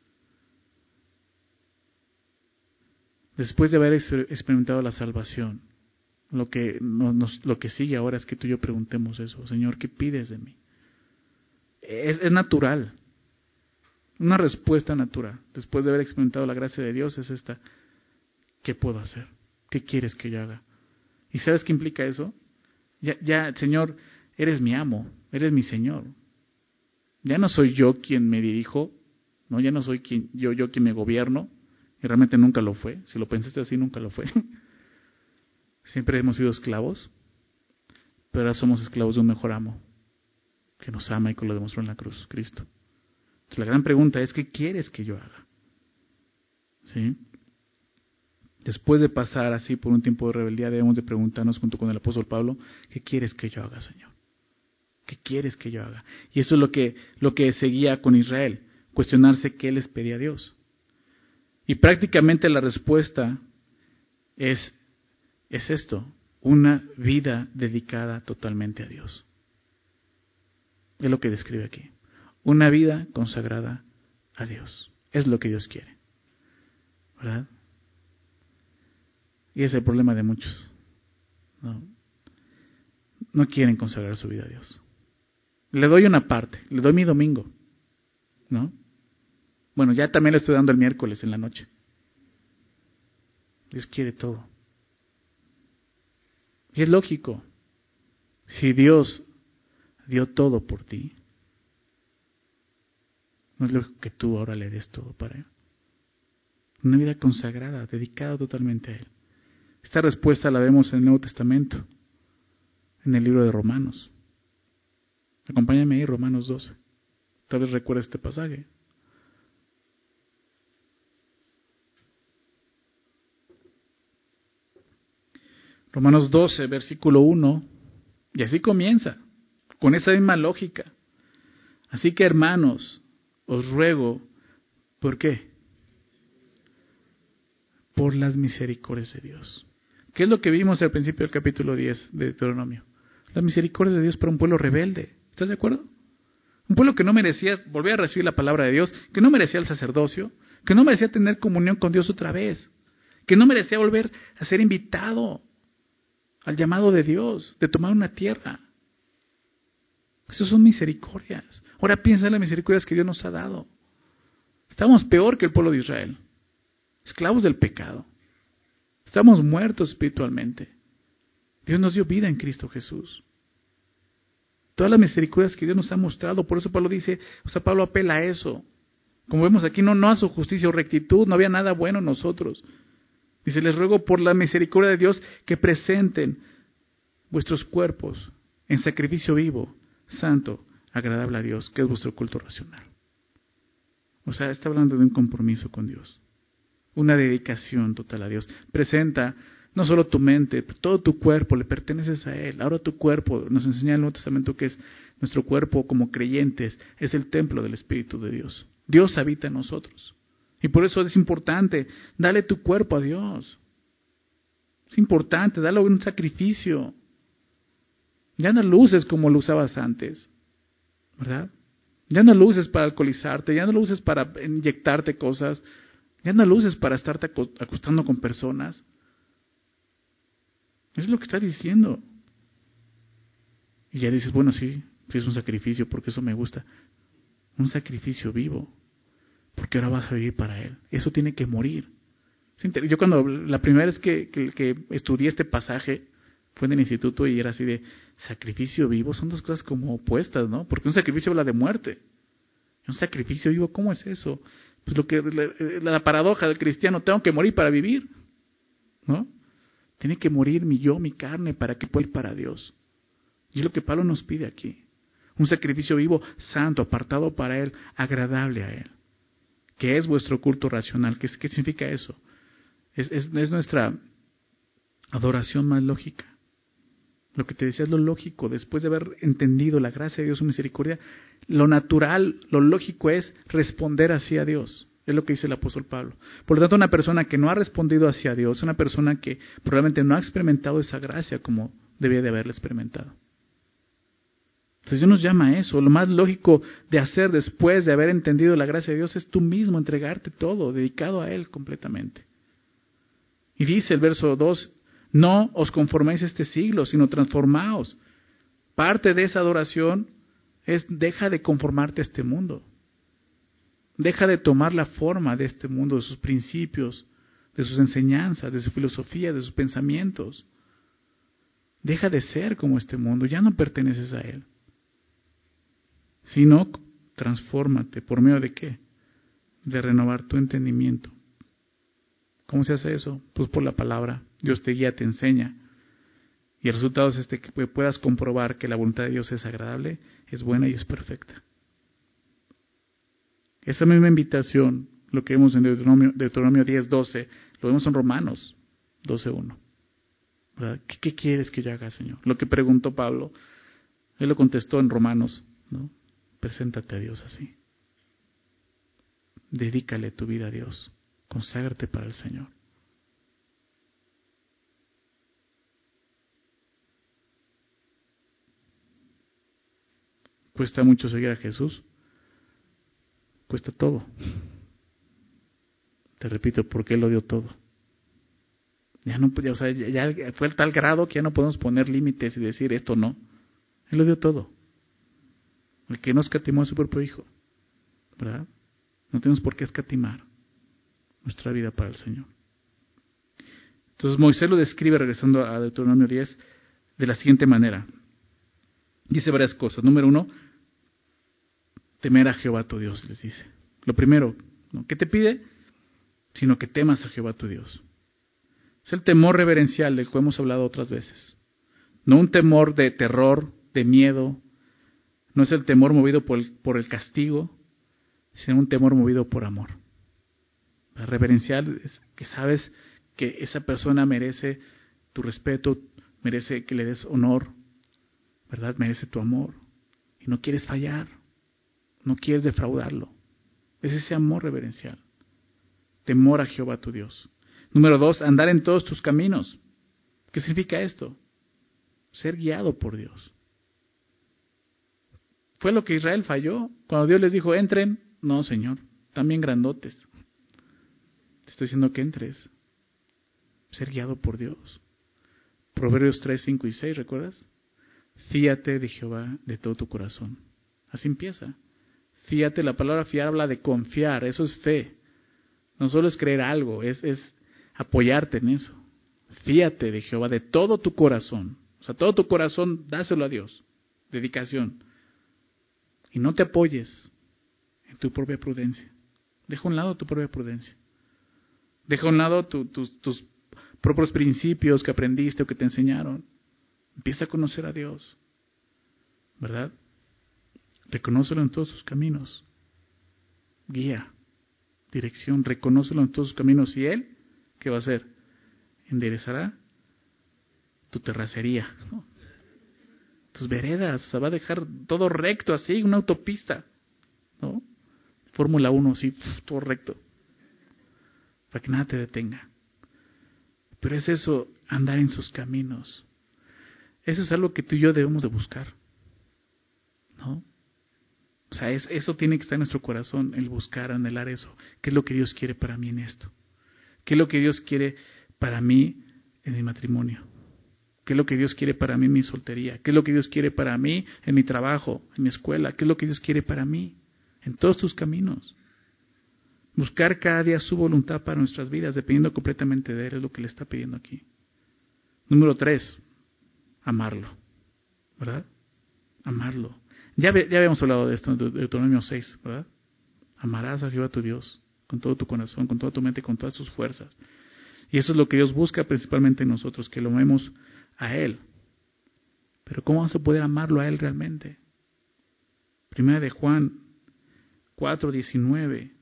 Después de haber experimentado la salvación, lo que sigue ahora es que tú y yo preguntemos eso, Señor, ¿qué pides de mí? Es natural, una respuesta natural. Después de haber experimentado la gracia de Dios es esta, ¿qué puedo hacer? ¿Qué quieres que yo haga? ¿Y sabes qué implica eso? Ya, Señor, eres mi amo, eres mi Señor. Ya no soy yo quien me dirijo, ¿no? Ya no soy yo quien me gobierno, y realmente nunca lo fue. Si lo pensaste así, nunca lo fue. Siempre hemos sido esclavos, pero ahora somos esclavos de un mejor amo, que nos ama y que lo demostró en la cruz, Cristo. Entonces la gran pregunta es, ¿qué quieres que yo haga? ¿Sí? Después de pasar así por un tiempo de rebeldía, debemos de preguntarnos junto con el apóstol Pablo, ¿qué quieres que yo haga, Señor? ¿Qué quieres que yo haga? Y eso es lo que seguía con Israel, cuestionarse qué les pedía a Dios. Y prácticamente la respuesta es esto, una vida dedicada totalmente a Dios. Es lo que describe aquí. Una vida consagrada a Dios. Es lo que Dios quiere. ¿Verdad? Y es el problema de muchos. No quieren consagrar su vida a Dios. Le doy una parte, le doy mi domingo, ¿no? Bueno, ya también le estoy dando el miércoles en la noche. Dios quiere todo. Y es lógico. Si Dios dio todo por ti, no es lógico que tú ahora le des todo para Él. Una vida consagrada, dedicada totalmente a Él. Esta respuesta la vemos en el Nuevo Testamento, en el libro de Romanos. Acompáñame ahí, Romanos 12. Tal vez recuerdes este pasaje. Romanos 12, versículo 1, y así comienza, con esa misma lógica. Así que, hermanos, os ruego, ¿por qué? Por las misericordias de Dios. ¿Qué es lo que vimos al principio del capítulo 10 de Deuteronomio? Las misericordias de Dios para un pueblo rebelde. ¿Estás de acuerdo? Un pueblo que no merecía volver a recibir la palabra de Dios, que no merecía el sacerdocio, que no merecía tener comunión con Dios otra vez, que no merecía volver a ser invitado al llamado de Dios, de tomar una tierra. Esas son misericordias. Ahora piensa en las misericordias que Dios nos ha dado. Estamos peor que el pueblo de Israel, esclavos del pecado. Estamos muertos espiritualmente. Dios nos dio vida en Cristo Jesús. Todas las misericordias que Dios nos ha mostrado, por eso Pablo dice, Pablo apela a eso. Como vemos aquí, no a su justicia o rectitud, no había nada bueno en nosotros. Dice, les ruego por la misericordia de Dios que presenten vuestros cuerpos en sacrificio vivo, santo, agradable a Dios, que es vuestro culto racional. O sea, está hablando de un compromiso con Dios, una dedicación total a Dios. Presenta no solo tu mente, todo tu cuerpo, le perteneces a Él. Ahora tu cuerpo, nos enseña el Nuevo Testamento que es nuestro cuerpo como creyentes, es el templo del Espíritu de Dios. Dios habita en nosotros. Y por eso es importante, dale tu cuerpo a Dios. Es importante, dale un sacrificio. Ya no lo uses como lo usabas antes, ¿verdad? Ya no lo uses para alcoholizarte, ya no lo uses para inyectarte cosas, ya no lo uses para estarte acostando con personas. Eso es lo que está diciendo. Y ya dices, bueno, sí es un sacrificio, porque eso me gusta. Un sacrificio vivo. Porque ahora vas a vivir para Él. Eso tiene que morir. Yo cuando la primera vez que estudié este pasaje fue en el instituto y era así de sacrificio vivo, son dos cosas como opuestas, ¿no? Porque un sacrificio habla de muerte. Un sacrificio vivo, ¿cómo es eso? Pues la paradoja del cristiano, tengo que morir para vivir, ¿no? Tiene que morir mi carne, para que pueda ir para Dios. Y es lo que Pablo nos pide aquí. Un sacrificio vivo, santo, apartado para Él, agradable a Él. ¿Qué es vuestro culto racional? ¿Qué significa eso? Es nuestra adoración más lógica. Lo que te decía es lo lógico. Después de haber entendido la gracia de Dios, su misericordia, lo natural, lo lógico es responder así a Dios. Es lo que dice el apóstol Pablo. Por lo tanto, una persona que no ha respondido hacia Dios, una persona que probablemente no ha experimentado esa gracia como debía de haberla experimentado. Entonces Dios nos llama a eso. Lo más lógico de hacer después de haber entendido la gracia de Dios es tú mismo entregarte todo, dedicado a Él completamente. Y dice el verso 2, no os conforméis a este siglo, sino transformaos. Parte de esa adoración es deja de conformarte a este mundo. Deja de tomar la forma de este mundo, de sus principios, de sus enseñanzas, de su filosofía, de sus pensamientos. Deja de ser como este mundo, ya no perteneces a él. Sino, transfórmate. ¿Por medio de qué? De renovar tu entendimiento. ¿Cómo se hace eso? Pues por la palabra. Dios te guía, te enseña. Y el resultado es que puedas comprobar que la voluntad de Dios es agradable, es buena y es perfecta. Esa misma invitación, lo que vemos en Deuteronomio 10:12, lo vemos en Romanos 12:1. ¿Qué quieres que yo haga, Señor? Lo que preguntó Pablo, él lo contestó en Romanos, ¿no? Preséntate a Dios así. Dedícale tu vida a Dios. Conságrate para el Señor. ¿Cuesta mucho seguir a Jesús? Cuesta todo. Te repito, porque Él lo dio todo. Ya no, o sea, ya fue a tal grado que ya no podemos poner límites y decir esto no. Él lo dio todo. El que no escatimó a su propio Hijo, ¿verdad? No tenemos por qué escatimar nuestra vida para el Señor. Entonces Moisés lo describe, regresando a Deuteronomio 10, de la siguiente manera. Dice varias cosas. Número 1, temer a Jehová tu Dios, les dice. Lo primero, ¿no? ¿Qué te pide? Sino que temas a Jehová tu Dios. Es el temor reverencial del que hemos hablado otras veces. No un temor de terror, de miedo. No es el temor movido por el castigo, sino un temor movido por amor. La reverencial es que sabes que esa persona merece tu respeto, merece que le des honor, ¿verdad? Merece tu amor. Y no quieres fallar, no quieres defraudarlo. Es ese amor reverencial. Temor a Jehová tu Dios. Número 2, andar en todos tus caminos. ¿Qué significa esto? Ser guiado por Dios. Fue lo que Israel falló. Cuando Dios les dijo, entren. No, Señor, también grandotes. Te estoy diciendo que entres. Ser guiado por Dios. Proverbios 3, 5 y 6, ¿recuerdas? Fíate de Jehová de todo tu corazón. Así empieza. Fíate, la palabra fiar habla de confiar, eso es fe. No solo es creer algo, es apoyarte en eso. Fíate de Jehová de todo tu corazón. O sea, todo tu corazón, dáselo a Dios. Dedicación. Y no te apoyes en tu propia prudencia. Deja a un lado tu propia prudencia. Deja a un lado tus propios principios que aprendiste o que te enseñaron. Empieza a conocer a Dios. ¿Verdad? Reconócelo en todos sus caminos. Guía, dirección, reconócelo en todos sus caminos. Y Él, ¿qué va a hacer? Enderezará tu terracería, ¿no? Tus veredas, o sea, va a dejar todo recto así, una autopista, ¿no? Fórmula 1, así, todo recto, para que nada te detenga. Pero es eso, andar en sus caminos. Eso es algo que tú y yo debemos de buscar, ¿no? O sea, eso tiene que estar en nuestro corazón, el buscar, anhelar eso. ¿Qué es lo que Dios quiere para mí en esto? ¿Qué es lo que Dios quiere para mí en mi matrimonio? ¿Qué es lo que Dios quiere para mí en mi soltería? ¿Qué es lo que Dios quiere para mí en mi trabajo, en mi escuela? ¿Qué es lo que Dios quiere para mí en todos tus caminos? Buscar cada día su voluntad para nuestras vidas, dependiendo completamente de Él, es lo que le está pidiendo aquí. Número 3, amarlo, ¿verdad? Amarlo. Ya habíamos hablado de esto en Deuteronomio 6, ¿verdad? Amarás a Jehová tu Dios con todo tu corazón, con toda tu mente, con todas tus fuerzas. Y eso es lo que Dios busca principalmente en nosotros, que lo amemos a Él. Pero ¿cómo vamos a poder amarlo a Él realmente? Primera de Juan 4:19.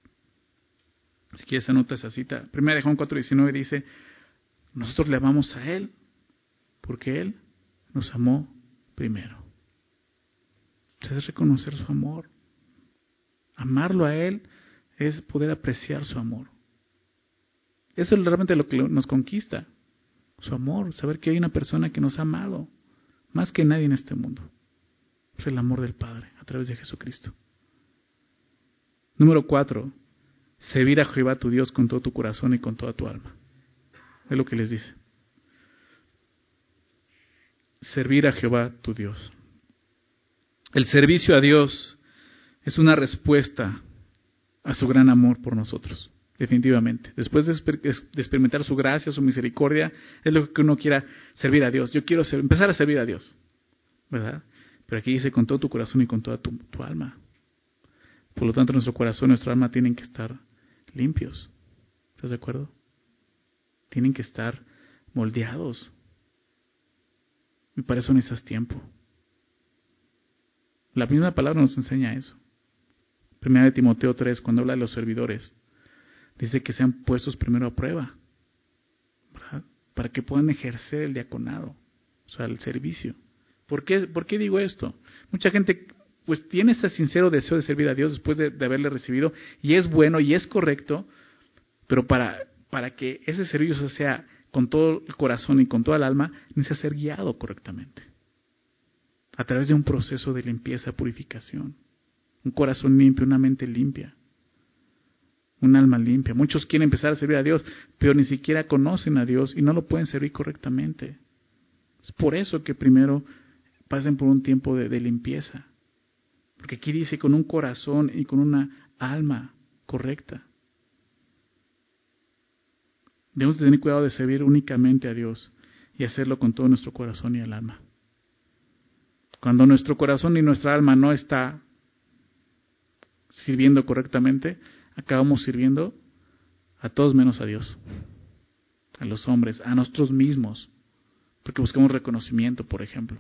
Si quieres anota esa cita. Primera de Juan 4:19 dice, nosotros le amamos a Él porque Él nos amó primero. Es reconocer su amor. Amarlo a Él es poder apreciar su amor. Eso es realmente lo que nos conquista, su amor, saber que hay una persona que nos ha amado más que nadie en este mundo. Es el amor del Padre a través de Jesucristo. Número 4, servir a Jehová tu Dios con todo tu corazón y con toda tu alma. Es lo que les dice. Servir a Jehová tu Dios. El servicio a Dios es una respuesta a su gran amor por nosotros, definitivamente. Después de experimentar su gracia, su misericordia, es lo que uno quiera servir a Dios. Yo quiero empezar a servir a Dios, ¿verdad? Pero aquí dice con todo tu corazón y con toda tu alma. Por lo tanto, nuestro corazón y nuestra alma tienen que estar limpios. ¿Estás de acuerdo? Tienen que estar moldeados. Y para eso necesitas tiempo. La misma palabra nos enseña eso. Primera de Timoteo 3, cuando habla de los servidores, dice que sean puestos primero a prueba, ¿verdad? Para que puedan ejercer el diaconado, o sea, el servicio. ¿Por qué digo esto? Mucha gente pues tiene ese sincero deseo de servir a Dios después de haberle recibido, y es bueno y es correcto, pero para que ese servicio sea con todo el corazón y con toda el alma, necesita ser guiado correctamente. A través de un proceso de limpieza, purificación. Un corazón limpio, una mente limpia. Un alma limpia. Muchos quieren empezar a servir a Dios, pero ni siquiera conocen a Dios y no lo pueden servir correctamente. Es por eso que primero pasen por un tiempo de limpieza. Porque aquí dice con un corazón y con una alma correcta. Debemos tener cuidado de servir únicamente a Dios y hacerlo con todo nuestro corazón y el alma. Cuando nuestro corazón y nuestra alma no está sirviendo correctamente, acabamos sirviendo a todos menos a Dios, a los hombres, a nosotros mismos, porque buscamos reconocimiento, por ejemplo.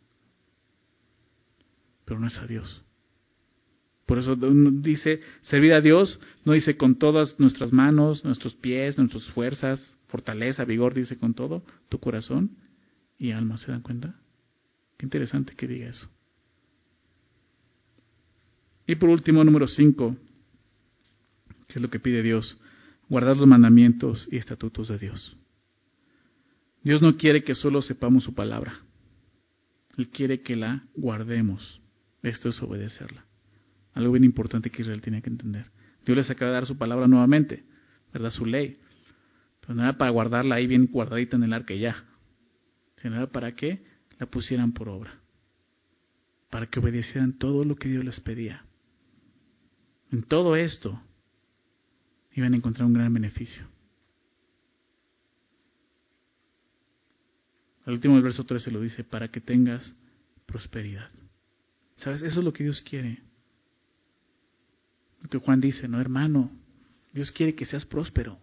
Pero no es a Dios. Por eso dice, servir a Dios, no dice con todas nuestras manos, nuestros pies, nuestras fuerzas, fortaleza, vigor, dice con todo tu corazón y alma. ¿Se dan cuenta? Qué interesante que diga eso. Y por último, número 5, que es lo que pide Dios, guardar los mandamientos y estatutos de Dios. Dios no quiere que solo sepamos su palabra. Él quiere que la guardemos. Esto es obedecerla. Algo bien importante que Israel tiene que entender. Dios les acaba de dar su palabra nuevamente, ¿verdad? Su ley. Pero no era para guardarla ahí bien guardadita en el arca y ya. Sino era para que la pusieran por obra. Para que obedecieran todo lo que Dios les pedía. En todo esto iban a encontrar un gran beneficio. Al último del verso 13 lo dice, para que tengas prosperidad. ¿Sabes? Eso es lo que Dios quiere. Lo que Juan dice, no, hermano, Dios quiere que seas próspero.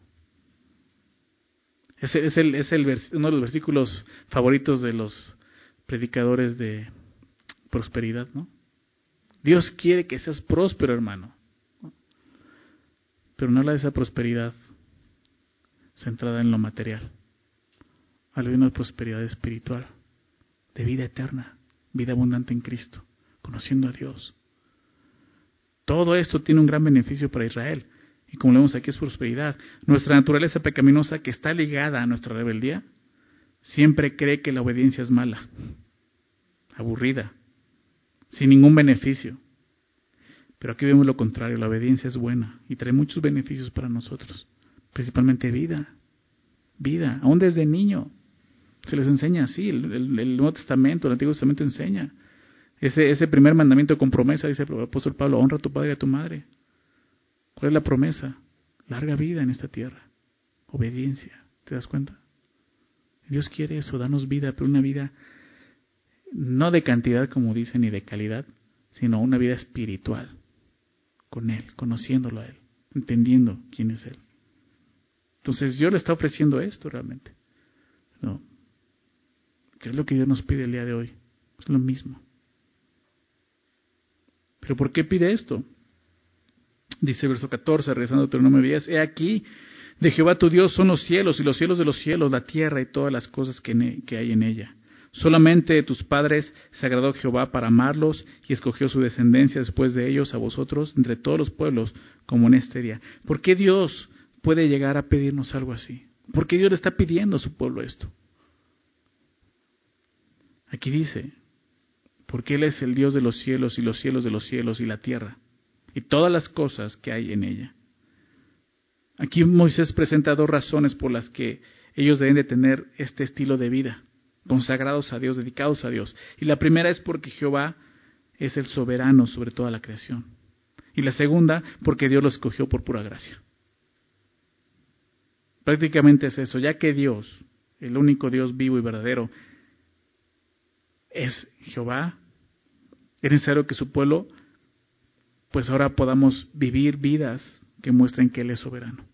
Es uno de los versículos favoritos de los predicadores de prosperidad, ¿no? Dios quiere que seas próspero, hermano. Pero no habla de esa prosperidad centrada en lo material. Habla de una prosperidad espiritual, de vida eterna, vida abundante en Cristo, conociendo a Dios. Todo esto tiene un gran beneficio para Israel. Y como lo vemos aquí, es prosperidad. Nuestra naturaleza pecaminosa, que está ligada a nuestra rebeldía, siempre cree que la obediencia es mala, aburrida, sin ningún beneficio. Pero aquí vemos lo contrario, la obediencia es buena y trae muchos beneficios para nosotros, principalmente vida, aún desde niño. Se les enseña así, el Nuevo Testamento, el Antiguo Testamento enseña. Ese primer mandamiento con promesa, dice el apóstol Pablo, honra a tu padre y a tu madre. ¿Cuál es la promesa? Larga vida en esta tierra, obediencia, ¿te das cuenta? Dios quiere eso, darnos vida, pero una vida no de cantidad como dicen, ni de calidad, sino una vida espiritual, con Él, conociéndolo a Él, entendiendo quién es Él. Entonces Dios le está ofreciendo esto realmente, ¿no? ¿Qué es lo que Dios nos pide el día de hoy? Es lo mismo. ¿Pero por qué pide esto? Dice verso 14, regresando a Deuteronomio 10, he aquí, de Jehová tu Dios son los cielos y los cielos de los cielos, la tierra y todas las cosas que hay en ella. Solamente de tus padres se agradó Jehová para amarlos y escogió su descendencia después de ellos a vosotros entre todos los pueblos como en este día. ¿Por qué Dios puede llegar a pedirnos algo así? ¿Por qué Dios le está pidiendo a su pueblo esto? Aquí dice, porque Él es el Dios de los cielos y los cielos de los cielos y la tierra y todas las cosas que hay en ella. Aquí Moisés presenta 2 razones por las que ellos deben de tener este estilo de vida, consagrados a Dios, dedicados a Dios. Y la primera es porque Jehová es el soberano sobre toda la creación. Y la segunda, porque Dios los escogió por pura gracia. Prácticamente es eso, ya que Dios, el único Dios vivo y verdadero, es Jehová, es necesario que su pueblo, pues ahora podamos vivir vidas que muestren que Él es soberano.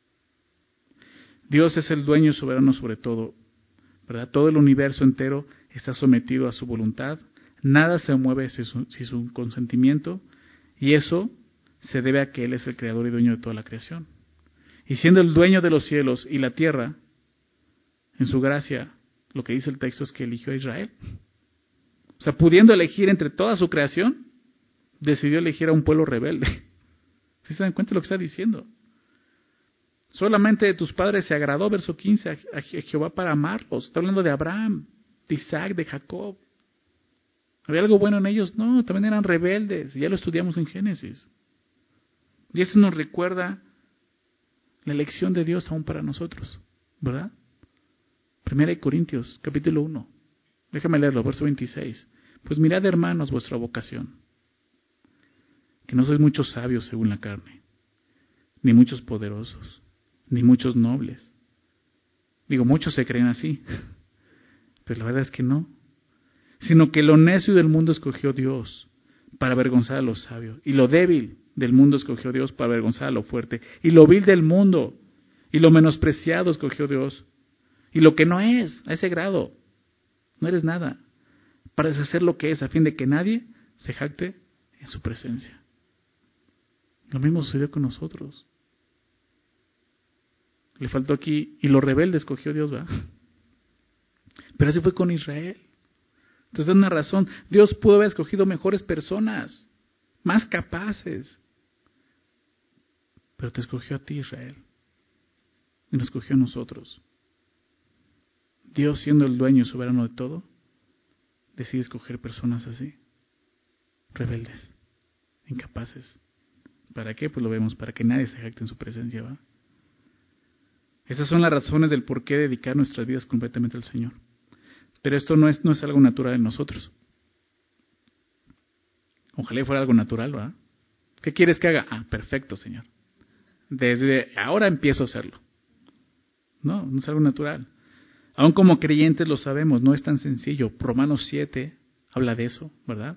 Dios es el dueño soberano sobre todo, ¿verdad? Todo el universo entero está sometido a su voluntad, nada se mueve sin su consentimiento, y eso se debe a que Él es el creador y dueño de toda la creación. Y siendo el dueño de los cielos y la tierra, en su gracia, lo que dice el texto es que eligió a Israel. O sea, pudiendo elegir entre toda su creación, decidió elegir a un pueblo rebelde. ¿Sí se dan cuenta de lo que está diciendo? Solamente de tus padres se agradó, verso 15, a Jehová para amarlos. Está hablando de Abraham, de Isaac, de Jacob. ¿Había algo bueno en ellos? No, también eran rebeldes. Ya lo estudiamos en Génesis. Y eso nos recuerda la elección de Dios aún para nosotros, ¿verdad? 1 Corintios, capítulo 1. Déjame leerlo, verso 26. Pues mirad, hermanos, vuestra vocación, que no sois muchos sabios según la carne, ni muchos poderosos, ni muchos nobles. Digo, muchos se creen así, pero la verdad es que no. Sino que lo necio del mundo escogió Dios para avergonzar a los sabios, y lo débil del mundo escogió Dios para avergonzar a lo fuerte, y lo vil del mundo y lo menospreciado escogió Dios, y lo que no es, a ese grado, no eres nada, para deshacer lo que es, a fin de que nadie se jacte en su presencia. Lo mismo sucedió con nosotros. Le faltó aquí, y lo rebelde escogió Dios, ¿va? Pero así fue con Israel. Entonces da una razón, Dios pudo haber escogido mejores personas, más capaces, pero te escogió a ti, Israel, y nos escogió a nosotros. Dios, siendo el dueño y soberano de todo, decide escoger personas así, rebeldes, incapaces. ¿Para qué? Pues lo vemos, para que nadie se jacte en su presencia, ¿va? Esas son las razones del por qué dedicar nuestras vidas completamente al Señor. Pero esto no es algo natural en nosotros. Ojalá fuera algo natural, ¿verdad? ¿Qué quieres que haga? Ah, perfecto, Señor. Desde ahora empiezo a hacerlo. No, no es algo natural. Aún como creyentes lo sabemos, no es tan sencillo. Romanos 7 habla de eso, ¿verdad?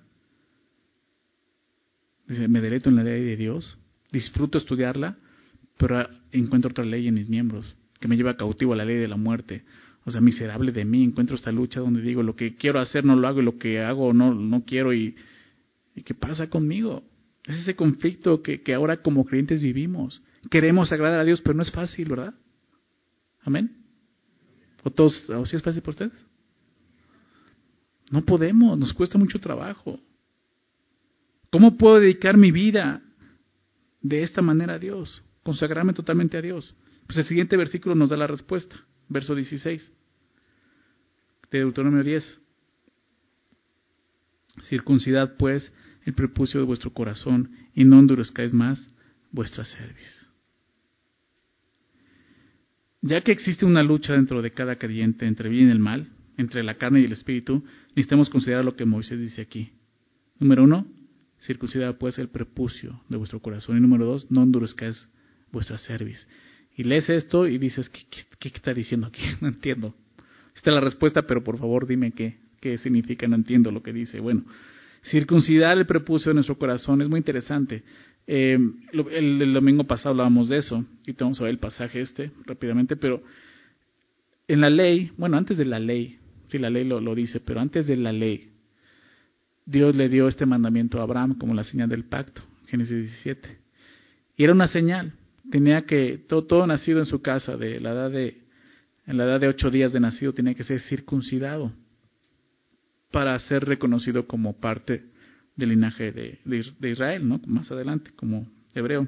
Dice, me deleito en la ley de Dios, disfruto estudiarla, pero encuentro otra ley en mis miembros, que me lleva cautivo a la ley de la muerte. O sea, miserable de mí, encuentro esta lucha donde digo, lo que quiero hacer no lo hago, y lo que hago no quiero, y ¿qué pasa conmigo? Es ese conflicto que ahora como creyentes vivimos. Queremos agradar a Dios, pero no es fácil, ¿verdad? ¿Amén? ¿O sí es fácil para ustedes? No podemos, nos cuesta mucho trabajo. ¿Cómo puedo dedicar mi vida de esta manera a Dios? Consagrarme totalmente a Dios. Pues el siguiente versículo nos da la respuesta. Verso 16 de Deuteronomio 10. Circuncidad pues el prepucio de vuestro corazón y no endurezcáis más vuestra cerviz. Ya que existe una lucha dentro de cada creyente entre el bien y el mal, entre la carne y el espíritu, necesitamos considerar lo que Moisés dice aquí. Número 1, circuncidad pues el prepucio de vuestro corazón. Y número 2, no endurezcáis vuestra cerviz. Y lees esto y dices, ¿qué está diciendo aquí? No entiendo. Esta es la respuesta, pero por favor dime qué significa, no entiendo lo que dice. Bueno, circuncidar el prepucio de nuestro corazón es muy interesante. El domingo pasado hablábamos de eso, y vamos a ver el pasaje rápidamente, pero en la ley, bueno, antes de la ley, sí, la ley lo dice, pero antes de la ley, Dios le dio este mandamiento a Abraham como la señal del pacto, Génesis 17. Y era una señal. Tenía que, todo nacido en su casa, en la edad de 8 días de nacido, tenía que ser circuncidado. para ser reconocido como parte del linaje de Israel, ¿no? Más adelante, como hebreo.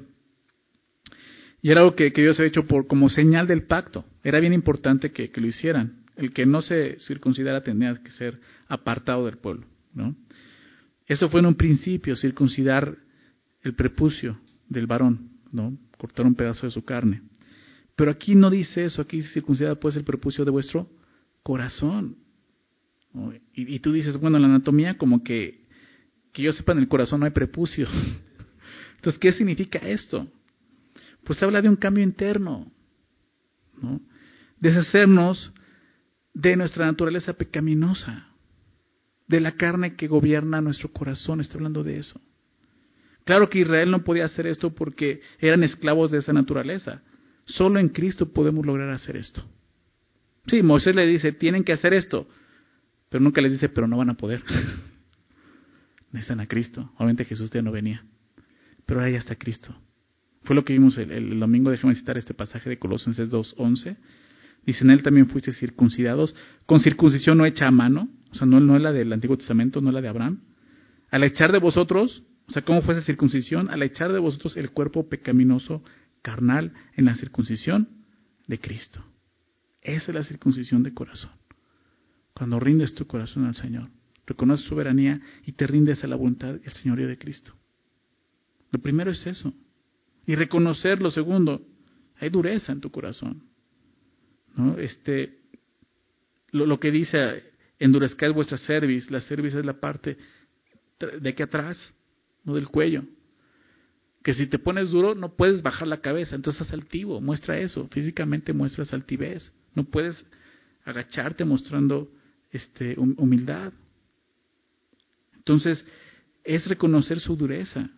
Y era algo que Dios había hecho como señal del pacto. Era bien importante que lo hicieran. El que no se circuncidara tenía que ser apartado del pueblo, ¿no? Eso fue en un principio, circuncidar el prepucio del varón, ¿no? Cortar un pedazo de su carne. Pero aquí no dice eso, aquí dice circuncidar pues el prepucio de vuestro corazón, ¿no? Y tú dices, bueno, en la anatomía como que yo sepa, en el corazón no hay prepucio. Entonces, ¿qué significa esto? Pues habla de un cambio interno, ¿no? Deshacernos de nuestra naturaleza pecaminosa, de la carne que gobierna nuestro corazón. Está hablando de eso. Claro que Israel no podía hacer esto porque eran esclavos de esa naturaleza. Solo en Cristo podemos lograr hacer esto. Sí, Moisés le dice, tienen que hacer esto, pero nunca les dice, pero no van a poder. Necesitan a Cristo. Obviamente Jesús ya no venía, pero ahora ya está Cristo. Fue lo que vimos el domingo. Déjame citar este pasaje de Colosenses 2:11. Dice, en él también fuiste circuncidados, con circuncisión no hecha a mano, o sea, no es la del Antiguo Testamento, no la de Abraham. Al echar de vosotros, o sea, ¿cómo fue esa circuncisión? Al echar de vosotros el cuerpo pecaminoso carnal en la circuncisión de Cristo. Esa es la circuncisión de corazón. Cuando rindes tu corazón al Señor, reconoces su soberanía y te rindes a la voluntad y al señorío de Cristo. Lo primero es eso. Y reconocer, lo segundo, hay dureza en tu corazón, ¿no? Lo que dice, endurezcáis vuestra cerviz. La cerviz es la parte de aquí atrás, no del cuello. Que si te pones duro no puedes bajar la cabeza, entonces estás altivo. Muestra eso, físicamente muestras altivez. No puedes agacharte mostrando humildad. Entonces es reconocer su dureza.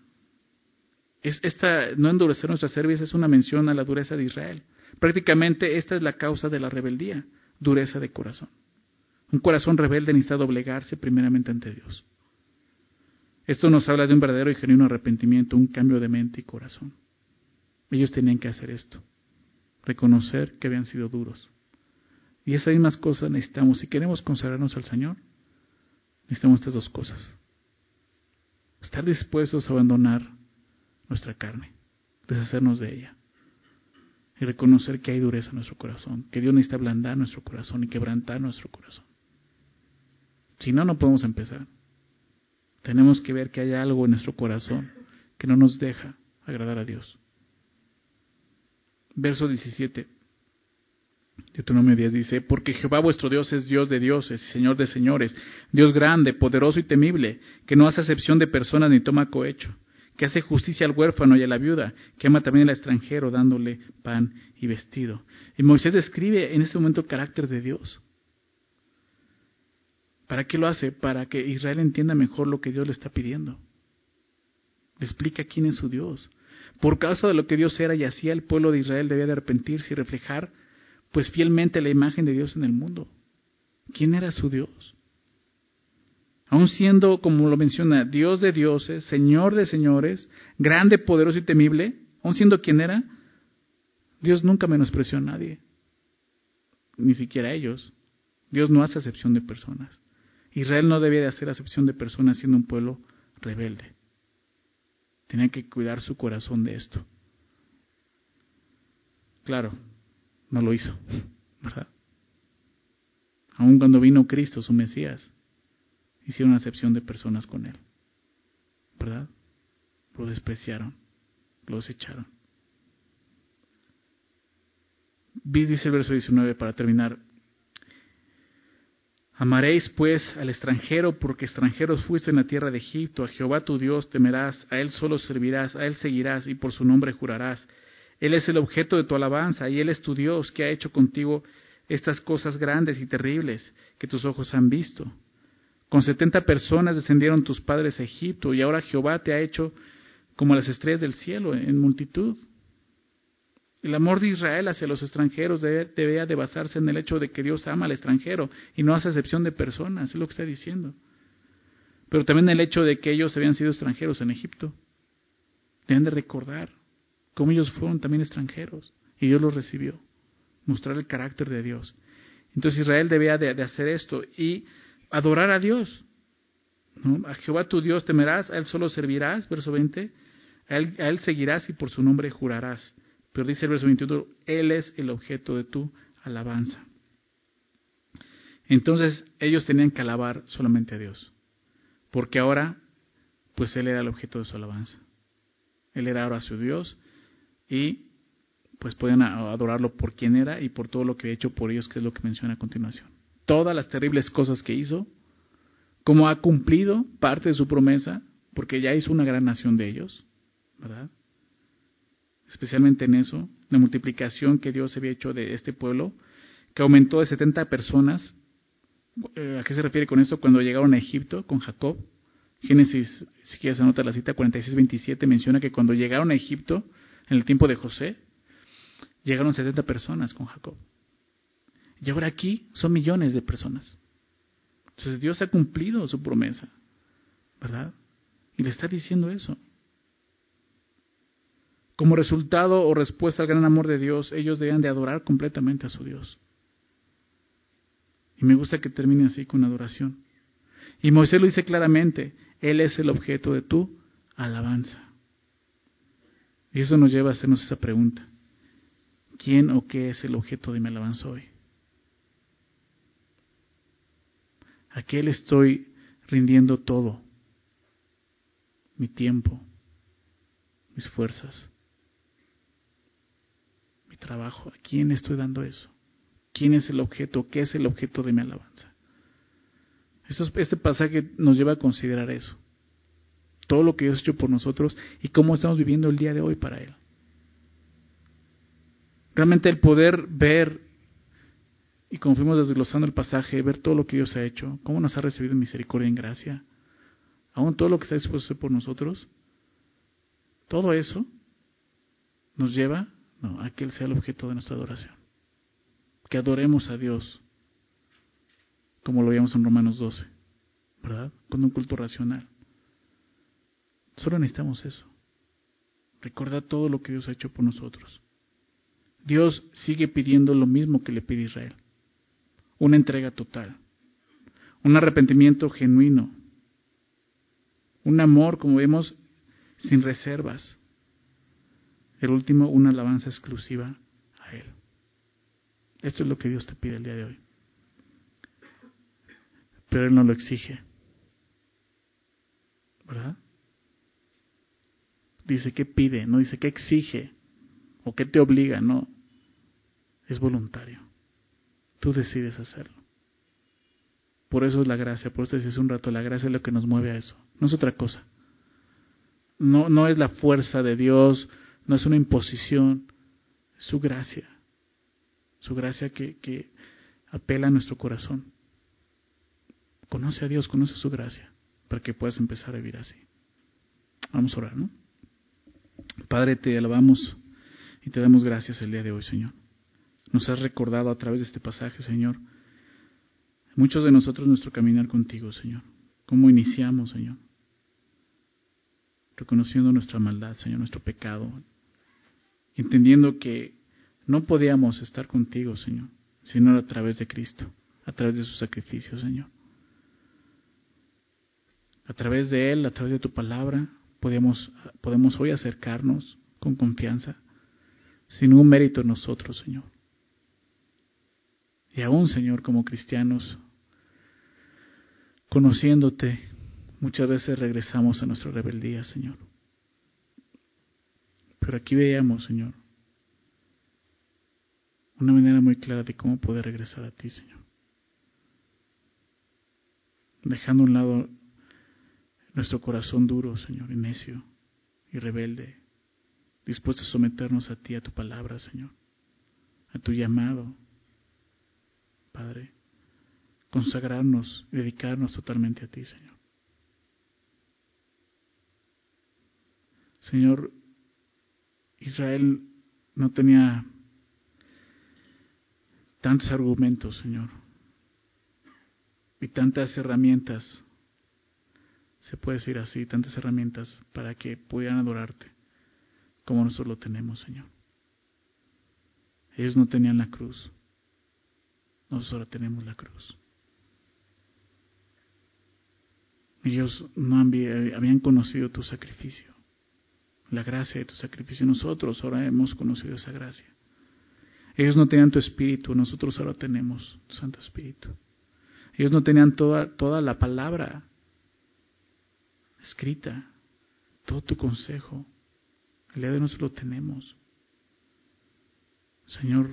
No endurecer nuestra cerviz es una mención a la dureza de Israel. Prácticamente esta es la causa de la rebeldía, dureza de corazón. Un corazón rebelde necesita doblegarse primeramente ante Dios. Esto nos habla de un verdadero y genuino arrepentimiento, un cambio de mente y corazón. Ellos tenían que hacer esto, reconocer que habían sido duros. Y esas mismas cosas necesitamos. Si queremos consagrarnos al Señor, necesitamos estas dos cosas. Estar dispuestos a abandonar nuestra carne, deshacernos de ella. Y reconocer que hay dureza en nuestro corazón, que Dios necesita ablandar nuestro corazón y quebrantar nuestro corazón. Si no, no podemos empezar. Tenemos que ver que hay algo en nuestro corazón que no nos deja agradar a Dios. Verso 17. Deuteronomio 10 dice, porque Jehová vuestro Dios es Dios de dioses y Señor de señores, Dios grande, poderoso y temible, que no hace acepción de personas ni toma cohecho, que hace justicia al huérfano y a la viuda, que ama también al extranjero dándole pan y vestido. Y Moisés describe en este momento el carácter de Dios. ¿Para qué lo hace? Para que Israel entienda mejor lo que Dios le está pidiendo. Le explica quién es su Dios. Por causa de lo que Dios era y hacía, el pueblo de Israel debía de arrepentirse y reflejar pues fielmente la imagen de Dios en el mundo. ¿Quién era su Dios? Aun siendo, como lo menciona, Dios de dioses, Señor de señores, grande, poderoso y temible, aun siendo quien era, Dios nunca menospreció a nadie, ni siquiera a ellos. Dios no hace acepción de personas. Israel no debía de hacer acepción de personas siendo un pueblo rebelde. Tenía que cuidar su corazón de esto. Claro, no lo hizo, ¿verdad? Aun cuando vino Cristo, su Mesías, hicieron acepción de personas con él, ¿verdad? Lo despreciaron, lo desecharon. Dice el verso 19 para terminar. Amaréis pues al extranjero, porque extranjeros fuiste en la tierra de Egipto. A Jehová tu Dios temerás, a él solo servirás, a él seguirás y por su nombre jurarás. Él es el objeto de tu alabanza y él es tu Dios, que ha hecho contigo estas cosas grandes y terribles que tus ojos han visto. Con 70 personas descendieron tus padres a Egipto, y ahora Jehová te ha hecho como las estrellas del cielo en multitud. El amor de Israel hacia los extranjeros debía de basarse en el hecho de que Dios ama al extranjero y no hace excepción de personas, es lo que está diciendo. Pero también el hecho de que ellos habían sido extranjeros en Egipto. Deben de recordar cómo ellos fueron también extranjeros y Dios los recibió. Mostrar el carácter de Dios. Entonces Israel debía de hacer esto, y adorar a Dios, ¿no? A Jehová tu Dios temerás, a Él solo servirás, verso 20, a él seguirás y por su nombre jurarás. Pero dice el verso 21, Él es el objeto de tu alabanza. Entonces ellos tenían que alabar solamente a Dios, porque ahora pues Él era el objeto de su alabanza. Él era ahora su Dios y pues podían adorarlo por quien era y por todo lo que había hecho por ellos, que es lo que menciona a continuación. Todas las terribles cosas que hizo, cómo ha cumplido parte de su promesa, porque ya hizo una gran nación de ellos, ¿verdad? Especialmente en eso, la multiplicación que Dios había hecho de este pueblo, que aumentó de 70 personas. ¿A qué se refiere con esto? Cuando llegaron a Egipto con Jacob, Génesis, si quieres anotar la cita, 46-27, menciona que cuando llegaron a Egipto, en el tiempo de José, llegaron 70 personas con Jacob. Y ahora aquí son millones de personas. Entonces Dios ha cumplido su promesa, ¿verdad? Y le está diciendo eso. Como resultado o respuesta al gran amor de Dios, ellos deben de adorar completamente a su Dios. Y me gusta que termine así con adoración. Y Moisés lo dice claramente, Él es el objeto de tu alabanza. Y eso nos lleva a hacernos esa pregunta. ¿Quién o qué es el objeto de mi alabanza hoy? ¿A qué le estoy rindiendo todo? Mi tiempo, mis fuerzas, mi trabajo. ¿A quién estoy dando eso? ¿Quién es el objeto? ¿Qué es el objeto de mi alabanza? Este pasaje nos lleva a considerar eso. Todo lo que Dios ha hecho por nosotros y cómo estamos viviendo el día de hoy para Él. Realmente el poder ver, y como fuimos desglosando el pasaje, ver todo lo que Dios ha hecho, cómo nos ha recibido en misericordia y en gracia, aún todo lo que está dispuesto a hacer por nosotros, todo eso nos lleva a que Él sea el objeto de nuestra adoración. Que adoremos a Dios, como lo veíamos en Romanos 12, ¿verdad? Con un culto racional. Solo necesitamos eso. Recordar todo lo que Dios ha hecho por nosotros. Dios sigue pidiendo lo mismo que le pide Israel. Una entrega total. Un arrepentimiento genuino. Un amor, como vemos, sin reservas. El último, una alabanza exclusiva a Él. Esto es lo que Dios te pide el día de hoy. Pero Él no lo exige. ¿Verdad? Dice que pide, no dice que exige o que te obliga, no. Es voluntario. Tú decides hacerlo. Por eso es la gracia, por eso decía hace un rato, la gracia es lo que nos mueve a eso. No es otra cosa. No es la fuerza de Dios, no es una imposición, es su gracia. Su gracia que apela a nuestro corazón. Conoce a Dios, conoce su gracia, para que puedas empezar a vivir así. Vamos a orar, ¿no? Padre, te alabamos y te damos gracias el día de hoy, Señor. Nos has recordado a través de este pasaje, Señor, muchos de nosotros nuestro caminar contigo, Señor. Cómo iniciamos, Señor. Reconociendo nuestra maldad, Señor, nuestro pecado. Entendiendo que no podíamos estar contigo, Señor, sino a través de Cristo, a través de su sacrificio, Señor. A través de Él, a través de tu palabra, podemos hoy acercarnos con confianza, sin un mérito en nosotros, Señor. Y aún, Señor, como cristianos, conociéndote, muchas veces regresamos a nuestra rebeldía, Señor. Pero aquí veíamos, Señor, una manera muy clara de cómo poder regresar a ti, Señor. Dejando a un lado nuestro corazón duro, Señor, y necio y rebelde, dispuesto a someternos a ti, a tu palabra, Señor, a tu llamado, Padre, consagrarnos y dedicarnos totalmente a ti, Señor. Señor, Israel no tenía tantos argumentos, Señor, y tantas herramientas, se puede decir así, tantas herramientas para que pudieran adorarte como nosotros lo tenemos, Señor. Ellos no tenían la cruz, nosotros ahora tenemos la cruz. Ellos no habían conocido tu sacrificio, la gracia de tu sacrificio. Nosotros ahora hemos conocido esa gracia. Ellos no tenían tu espíritu, nosotros ahora tenemos tu Santo Espíritu. Ellos no tenían toda la palabra escrita, todo tu consejo. El día de hoy nosotros lo tenemos. Señor,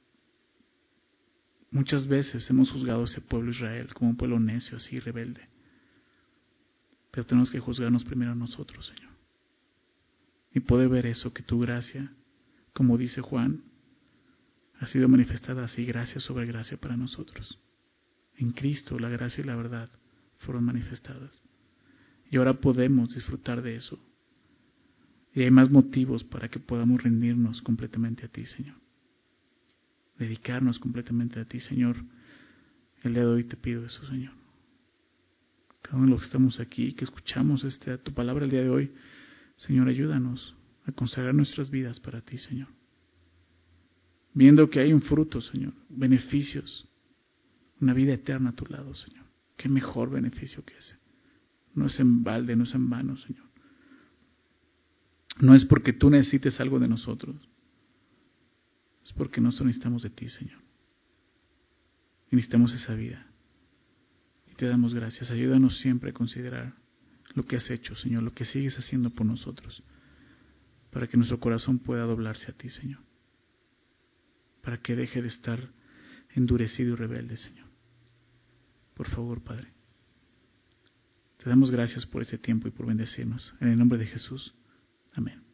muchas veces hemos juzgado a ese pueblo Israel como un pueblo necio, así rebelde. Pero tenemos que juzgarnos primero a nosotros, Señor. Y poder ver eso, que tu gracia, como dice Juan, ha sido manifestada así, gracia sobre gracia para nosotros. En Cristo la gracia y la verdad fueron manifestadas. Y ahora podemos disfrutar de eso. Y hay más motivos para que podamos rendirnos completamente a ti, Señor. Dedicarnos completamente a ti, Señor. El día de hoy te pido eso, Señor. Cada uno de los que estamos aquí, que escuchamos tu palabra el día de hoy, Señor, ayúdanos a consagrar nuestras vidas para ti, Señor. Viendo que hay un fruto, Señor, beneficios, una vida eterna a tu lado, Señor. Qué mejor beneficio que ese. No es en balde, no es en vano, Señor. No es porque tú necesites algo de nosotros. Es porque nosotros necesitamos de ti, Señor. Y necesitamos esa vida. Y te damos gracias. Ayúdanos siempre a considerar lo que has hecho, Señor, lo que sigues haciendo por nosotros, para que nuestro corazón pueda doblarse a ti, Señor. Para que deje de estar endurecido y rebelde, Señor. Por favor, Padre. Te damos gracias por este tiempo y por bendecirnos. En el nombre de Jesús. Amén.